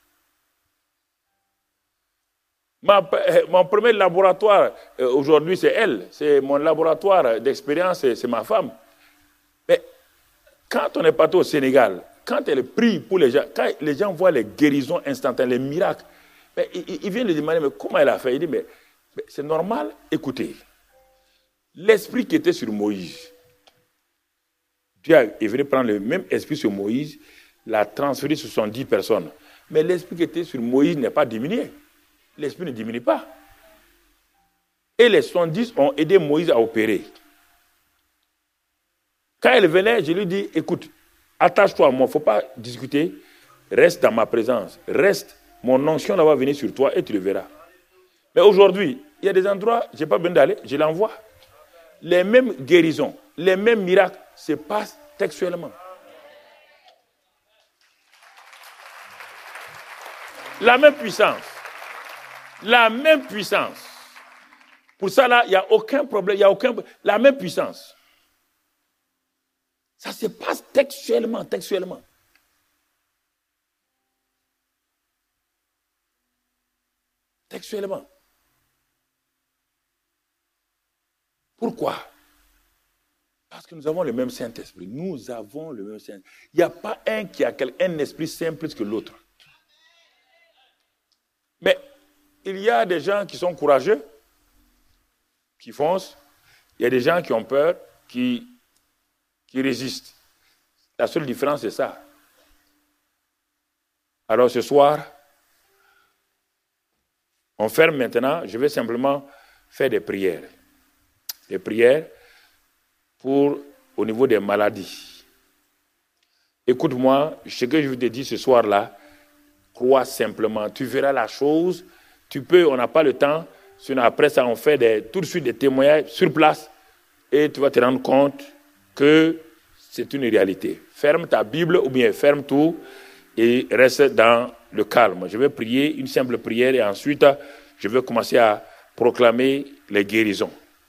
Mon premier laboratoire aujourd'hui, c'est elle. C'est mon laboratoire d'expérience, c'est ma femme. Mais quand on est parti au Sénégal, quand elle prie pour les gens, quand les gens voient les guérisons instantanées, les miracles, mais ils viennent lui demander, mais comment elle a fait? Il dit, mais c'est normal, écoutez. L'esprit qui était sur Moïse, Dieu est venu prendre le même esprit sur Moïse, l'a transféré sur 70 personnes. Mais l'esprit qui était sur Moïse n'est pas diminué. L'esprit ne diminue pas. Et les 70 ont aidé Moïse à opérer. Quand elle venait, je lui dis, écoute, attache-toi à moi, il ne faut pas discuter, reste dans ma présence, reste, mon onction va venir sur toi et tu le verras. Mais aujourd'hui, il y a des endroits, je n'ai pas besoin d'aller, je l'envoie. Les mêmes guérisons, les mêmes miracles se passent textuellement. La même puissance. La même puissance. Pour ça, là, il n'y a aucun problème, la même puissance. Ça se passe textuellement. Textuellement. Pourquoi? Parce que nous avons le même Saint-Esprit. Nous avons le même Saint-Esprit. Il n'y a pas un qui a un esprit saint plus que l'autre. Mais il y a des gens qui sont courageux, qui foncent. Il y a des gens qui ont peur, qui résistent. La seule différence, c'est ça. Alors ce soir, on ferme maintenant. Je vais simplement faire des prières. Des prières au niveau des maladies. Écoute-moi, ce que je te dis ce soir-là, crois simplement. Tu verras la chose. Tu peux, on n'a pas le temps. Sinon, après ça, on fait tout de suite des témoignages sur place et tu vas te rendre compte que c'est une réalité. Ferme ta Bible ou bien ferme tout et reste dans le calme. Je vais prier une simple prière et ensuite, je vais commencer à proclamer les guérisons.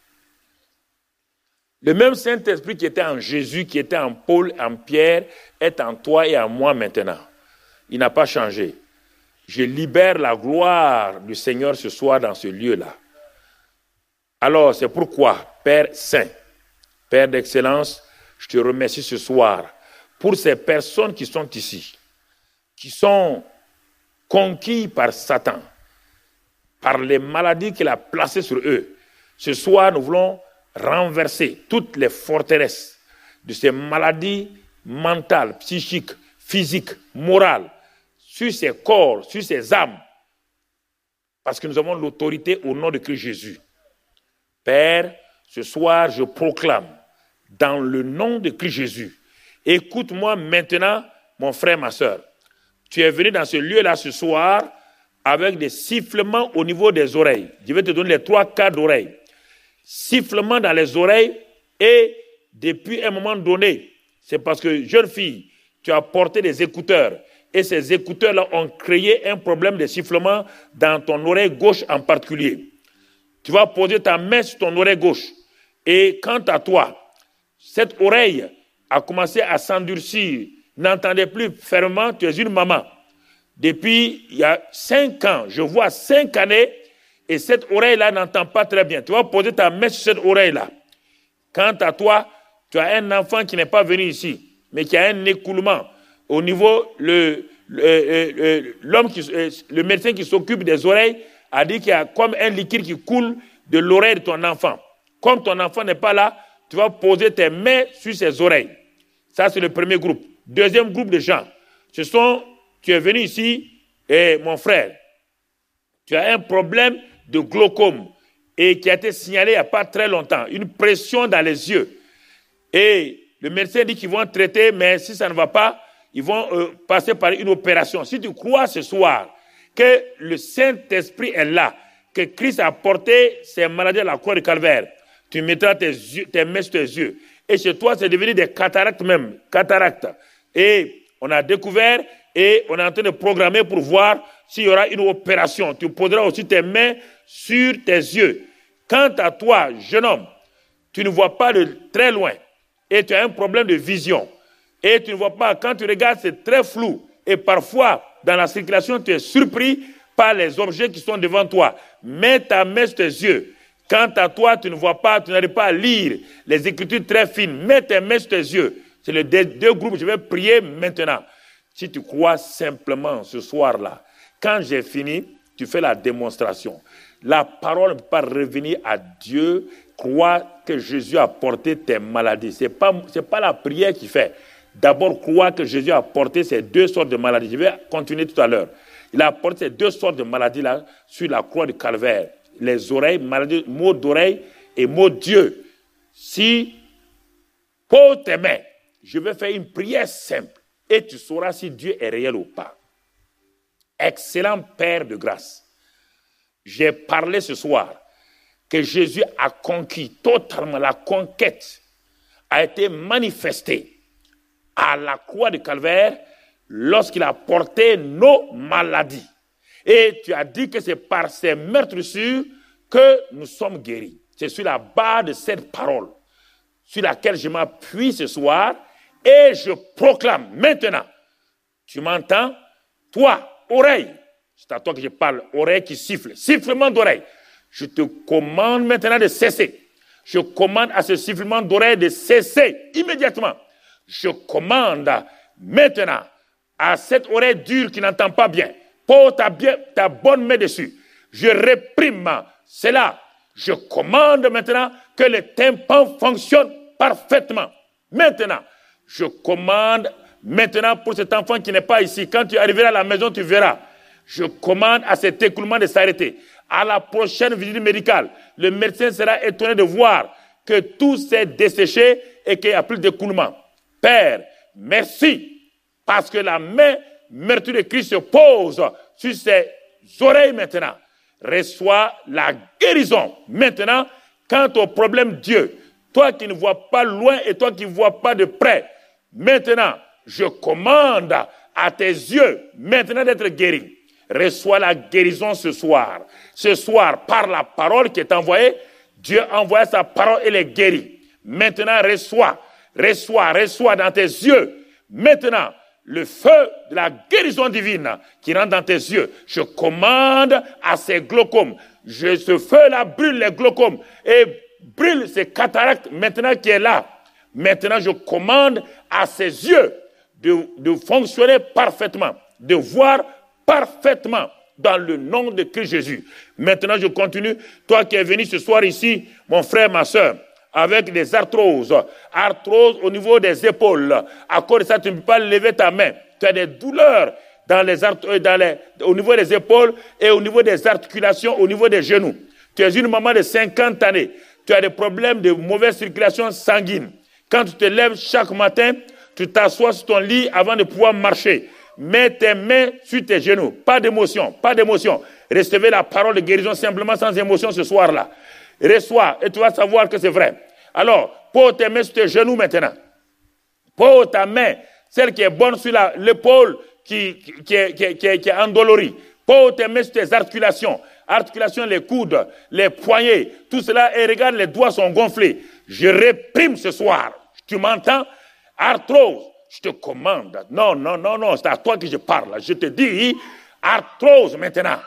Le même Saint-Esprit qui était en Jésus, qui était en Paul, en Pierre, est en toi et en moi maintenant. Il n'a pas changé. Je libère la gloire du Seigneur ce soir dans ce lieu-là. Alors, c'est pourquoi, Père Saint, Père d'excellence, je te remercie ce soir pour ces personnes qui sont ici, qui sont conquis par Satan, par les maladies qu'il a placées sur eux. Ce soir, nous voulons renverser toutes les forteresses de ces maladies mentales, psychiques, physiques, morales, sur ces corps, sur ces âmes, parce que nous avons l'autorité au nom de Christ Jésus. Père, ce soir, je proclame, dans le nom de Christ Jésus, écoute-moi maintenant, mon frère, ma soeur. Tu es venu dans ce lieu-là ce soir avec des sifflements au niveau des oreilles. Je vais te donner les 3 quarts d'oreilles. Sifflements dans les oreilles et depuis un moment donné, c'est parce que, jeune fille, tu as porté des écouteurs et ces écouteurs-là ont créé un problème de sifflement dans ton oreille gauche en particulier. Tu vas poser ta main sur ton oreille gauche et quant à toi, cette oreille a commencé à s'endurcir, n'entendait plus fermement, tu es une maman. Depuis il y a 5 ans, je vois 5 années, et cette oreille-là n'entend pas très bien. Tu vas poser ta main sur cette oreille-là. Quant à toi, Tu as un enfant qui n'est pas venu ici, mais qui a un écoulement au niveau, le médecin qui s'occupe des oreilles a dit qu'il y a comme un liquide qui coule de l'oreille de ton enfant. Comme ton enfant n'est pas là, tu vas poser tes mains sur ses oreilles. Ça, c'est le premier groupe. Deuxième groupe de gens, tu es venu ici, et mon frère, tu as un problème de glaucome et qui a été signalé il n'y a pas très longtemps, une pression dans les yeux. Et le médecin dit qu'ils vont traiter, mais si ça ne va pas, ils vont passer par une opération. Si tu crois ce soir que le Saint-Esprit est là, que Christ a porté ses maladies à la croix du calvaire, tu mettras tes mains sur tes yeux. Et chez toi, c'est devenu des cataractes même, cataractes. Et on a découvert et on est en train de programmer pour voir s'il y aura une opération. Tu poseras aussi tes mains sur tes yeux. Quant à toi, jeune homme, tu ne vois pas de très loin et tu as un problème de vision. Et tu ne vois pas, quand tu regardes, c'est très flou. Et parfois, dans la circulation, tu es surpris par les objets qui sont devant toi. Mets ta main sur tes yeux. Quant à toi, tu ne vois pas, tu n'arrives pas à lire les écritures très fines. Mets tes mains sur tes yeux. C'est les deux groupes. Je vais prier maintenant. Si tu crois simplement ce soir-là, quand j'ai fini, tu fais la démonstration. La parole ne peut pas revenir à Dieu. Crois que Jésus a porté tes maladies. Ce n'est pas la prière qui fait. D'abord, crois que Jésus a porté ces deux sortes de maladies. Je vais continuer tout à l'heure. Il a porté ces deux sortes de maladies-là sur la croix du calvaire. Les oreilles, maladies, maux d'oreille et maux d'yeux. Si, pose tes mains, je vais faire une prière simple et tu sauras si Dieu est réel ou pas. Excellent Père de grâce, j'ai parlé ce soir que Jésus a conquis totalement, la conquête a été manifestée à la croix du calvaire lorsqu'il a porté nos maladies. Et tu as dit que c'est par ces meurtrissures que nous sommes guéris. C'est sur la base de cette parole sur laquelle je m'appuie ce soir et je proclame maintenant. Tu m'entends? Toi, oreille, c'est à toi que je parle, oreille qui siffle, sifflement d'oreille. Je te commande maintenant de cesser. Je commande à ce sifflement d'oreille de cesser immédiatement. Je commande maintenant à cette oreille dure qui n'entend pas bien. Pose ta bonne main dessus. Je réprime cela. Je commande maintenant que le tympan fonctionne parfaitement. Maintenant, je commande maintenant pour cet enfant qui n'est pas ici. Quand tu arriveras à la maison, tu verras. Je commande à cet écoulement de s'arrêter. À la prochaine visite médicale, le médecin sera étonné de voir que tout s'est desséché et qu'il n'y a plus d'écoulement. Père, merci parce que la main meurtrière de Christ se pose sur ses oreilles maintenant. Reçois la guérison. Maintenant, quant au problème Dieu, toi qui ne vois pas loin et toi qui ne vois pas de près, maintenant, je commande à tes yeux maintenant d'être guéri. Reçois la guérison ce soir. Ce soir, par la parole qui est envoyée, Dieu envoie sa parole et les guérit. Maintenant, reçois dans tes yeux. Maintenant, le feu de la guérison divine qui rentre dans tes yeux. Je commande à ces glaucomes. Ce feu-là brûle les glaucomes et brûle ces cataractes maintenant qui est là. Maintenant, je commande à ses yeux de fonctionner parfaitement, de voir parfaitement dans le nom de Christ Jésus. Maintenant, je continue. Toi qui es venu ce soir ici, mon frère, ma soeur, avec des arthroses au niveau des épaules. À cause de ça, tu ne peux pas lever ta main. Tu as des douleurs au niveau des épaules et au niveau des articulations, au niveau des genoux. Tu es une maman de 50 années. Tu as des problèmes de mauvaise circulation sanguine. Quand tu te lèves chaque matin, tu t'assois sur ton lit avant de pouvoir marcher. Mets tes mains sur tes genoux. Pas d'émotion, pas d'émotion. Recevez la parole de guérison simplement sans émotion ce soir-là. Reçois et tu vas savoir que c'est vrai. Alors, pose tes mains sur tes genoux maintenant. Pose ta main, celle qui est bonne sur l'épaule qui est endolorie. Pose tes mains sur tes articulations. Articulations, les coudes, les poignets, tout cela. Et regarde, les doigts sont gonflés. Je réprime ce soir. Tu m'entends? Arthrose, je te commande. Non, c'est à toi que je parle. Je te dis, arthrose maintenant.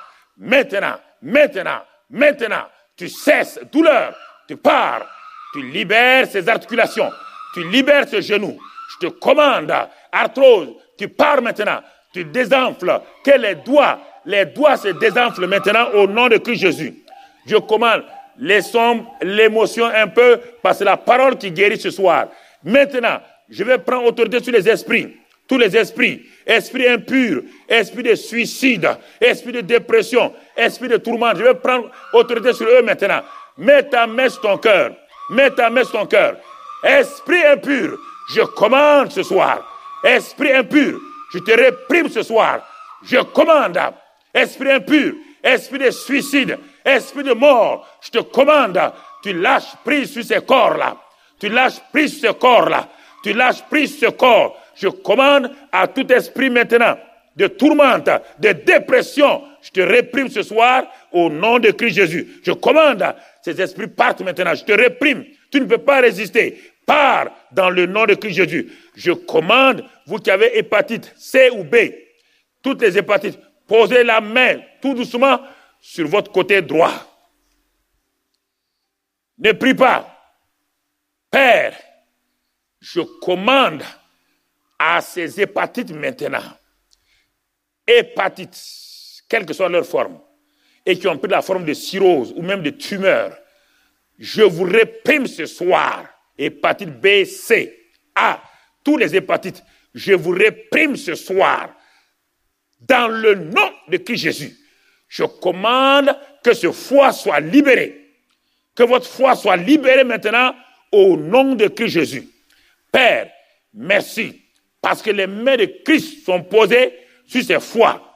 Tu cesses douleur. Tu pars. Tu libères ces articulations. tu libères ce genou. Je te commande, arthrose, tu pars maintenant, tu désenfles, que les doigts se désenflent maintenant au nom de Christ Jésus. Je commande, laissons l'émotion un peu, parce que c'est la parole qui guérit ce soir. Maintenant, je vais prendre autorité sur les esprits, tous les esprits, esprit impur, esprit de suicide, esprit de dépression, esprit de tourment. Je vais prendre autorité sur eux maintenant. Mets ta main sur ton cœur, mets ta main sur ton cœur. Esprit impur, je commande ce soir. Esprit impur, je te réprime ce soir. Je commande. Esprit impur, esprit de suicide, esprit de mort, je te commande. Tu lâches prise sur ces corps-là. Tu lâches prise sur ce corps-là. Tu lâches prise sur ce corps. Je commande à tout esprit maintenant de tourmente, de dépression. Je te réprime ce soir au nom de Christ Jésus. Je commande, ces esprits partent maintenant. Je te réprime. Tu ne peux pas résister. Pars dans le nom de Christ Jésus. Je commande, vous qui avez hépatite C ou B, toutes les hépatites, posez la main tout doucement sur votre côté droit. Ne prie pas. Père, je commande à ces hépatites maintenant, hépatites, quelle que soit leur forme, et qui ont pris la forme de cirrhose ou même de tumeur, je vous réprime ce soir, hépatite B, C, A, tous les hépatites, je vous réprime ce soir, dans le nom de Christ Jésus. Je commande que ce foie soit libéré, que votre foie soit libéré maintenant au nom de Christ Jésus. Père, merci, parce que les mains de Christ sont posées sur ces foies.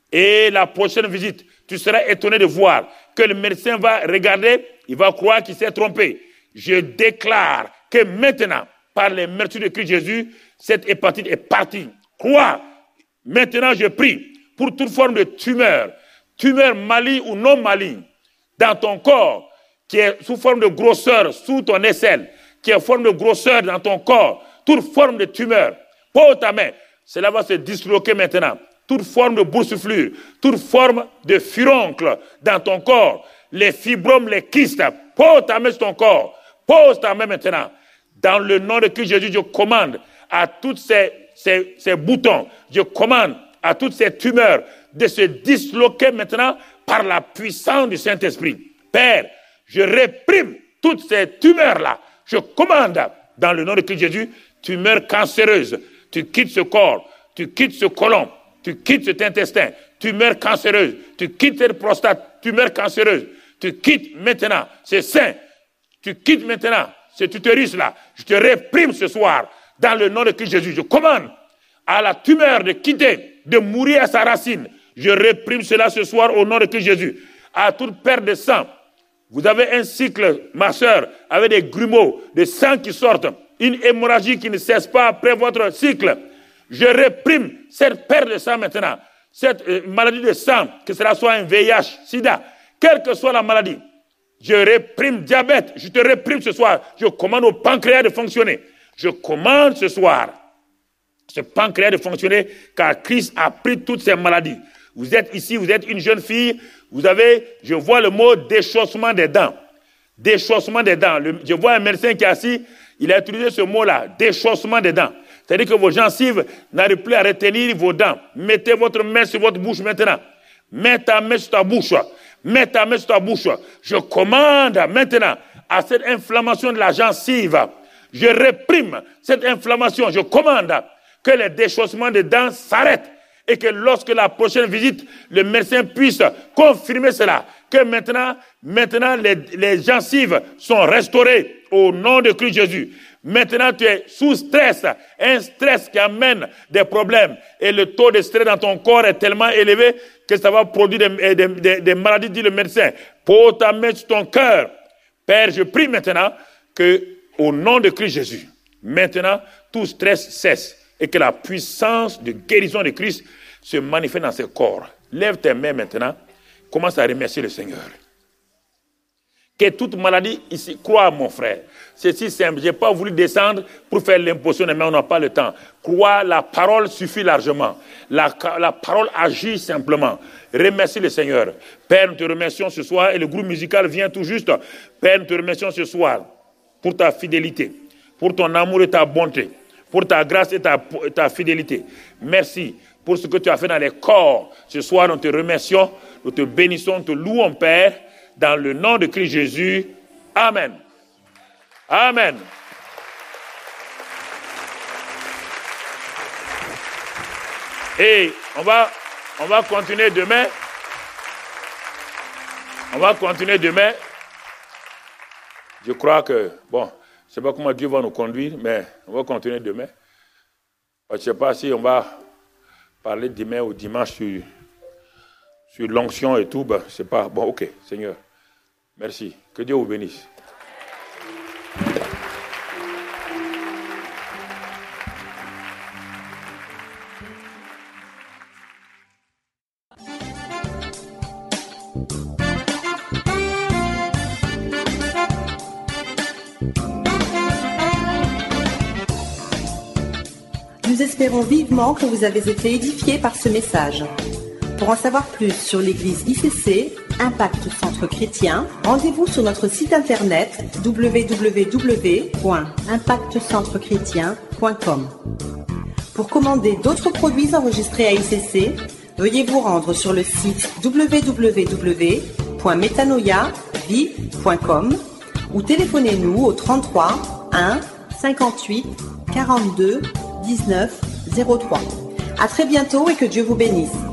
Et la prochaine visite, tu seras étonné de voir que le médecin va regarder, il va croire qu'il s'est trompé. Je déclare que maintenant, par les mérites de Christ Jésus, cette hépatite est partie. Crois. Maintenant, je prie pour toute forme de tumeur maligne ou non maligne, dans ton corps, qui est sous forme de grosseur, sous ton aisselle, qui est forme de grosseur dans ton corps, toute forme de tumeur, pose ta main, cela va se disloquer maintenant. Toute forme de boursouflure, toute forme de furoncle dans ton corps, les fibromes, les kystes, pose ta main sur ton corps, pose ta main maintenant. Dans le nom de Christ Jésus, je commande à tous ces boutons, je commande à toutes ces tumeurs de se disloquer maintenant par la puissance du Saint-Esprit. Père, je réprime toutes ces tumeurs-là. Je commande dans le nom de Christ Jésus, tumeurs cancéreuses, tu quittes ce corps, tu quittes ce côlon, tu quittes cet intestin, tumeur cancéreuse, tu quittes cette prostate, tumeur cancéreuse, tu quittes maintenant ce sein, tu quittes maintenant cet utérus-là. Je te réprime ce soir dans le nom de Christ Jésus. Je commande à la tumeur de quitter, de mourir à sa racine. Je réprime cela ce soir au nom de Christ Jésus. À toute perte de sang, vous avez un cycle, ma soeur, avec des grumeaux, des sangs qui sortent, une hémorragie qui ne cesse pas après votre cycle. Je réprime cette perte de sang maintenant, cette maladie de sang, que cela soit un VIH, SIDA, quelle que soit la maladie. Je réprime diabète, je te réprime ce soir. Je commande au pancréas de fonctionner. Je commande ce soir ce pancréas de fonctionner, car Christ a pris toutes ces maladies. Vous êtes ici, vous êtes une jeune fille, je vois le mot déchaussement des dents. Déchaussement des dents. Je vois un médecin qui est assis, il a utilisé ce mot-là, déchaussement des dents. C'est-à-dire que vos gencives n'arrivent plus à retenir vos dents. Mettez votre main sur votre bouche maintenant. Mets ta main sur ta bouche. Mets ta main sur ta bouche. Je commande maintenant à cette inflammation de la gencive. Je réprime cette inflammation. Je commande que les déchaussements des dents s'arrêtent. Et que lorsque la prochaine visite, le médecin puisse confirmer cela. Que maintenant les gencives sont restaurées au nom de Christ Jésus. Maintenant, tu es sous stress, un stress qui amène des problèmes. Et le taux de stress dans ton corps est tellement élevé que ça va produire des maladies, dit le médecin. Pose ta main sur ton cœur. Père, je prie maintenant que, au nom de Christ Jésus, maintenant, tout stress cesse. Et que la puissance de guérison de Christ se manifeste dans ce corps. Lève tes mains maintenant. Commence à remercier le Seigneur. Que toute maladie ici, crois mon frère. C'est si simple. Je n'ai pas voulu descendre pour faire l'imposition, mais on n'a pas le temps. Crois, la parole suffit largement. La parole agit simplement. Remercie le Seigneur. Père, nous te remercions ce soir et le groupe musical vient tout juste. Père, nous te remercions ce soir pour ta fidélité. pour ton amour et ta bonté, pour ta grâce et ta fidélité. Merci pour ce que tu as fait dans les corps. Ce soir, nous te remercions, nous te bénissons, nous te louons, Père, dans le nom de Christ Jésus. Amen. Amen. Et on va continuer demain. On va continuer demain. Je crois que, bon, je ne sais pas comment Dieu va nous conduire, mais on va continuer demain. Je ne sais pas si on va parler demain ou dimanche sur l'onction et tout. Ben, je ne sais pas. Bon, ok, Seigneur. Merci. Que Dieu vous bénisse. Nous espérons vivement que vous avez été édifiés par ce message. Pour en savoir plus sur l'église ICC, Impact Centre Chrétien, rendez-vous sur notre site internet www.impactcentrechrétien.com. Pour commander d'autres produits enregistrés à ICC, veuillez vous rendre sur le site www.metanoia.com ou téléphonez-nous au 33 1 58 42 19 03. À très bientôt et que Dieu vous bénisse.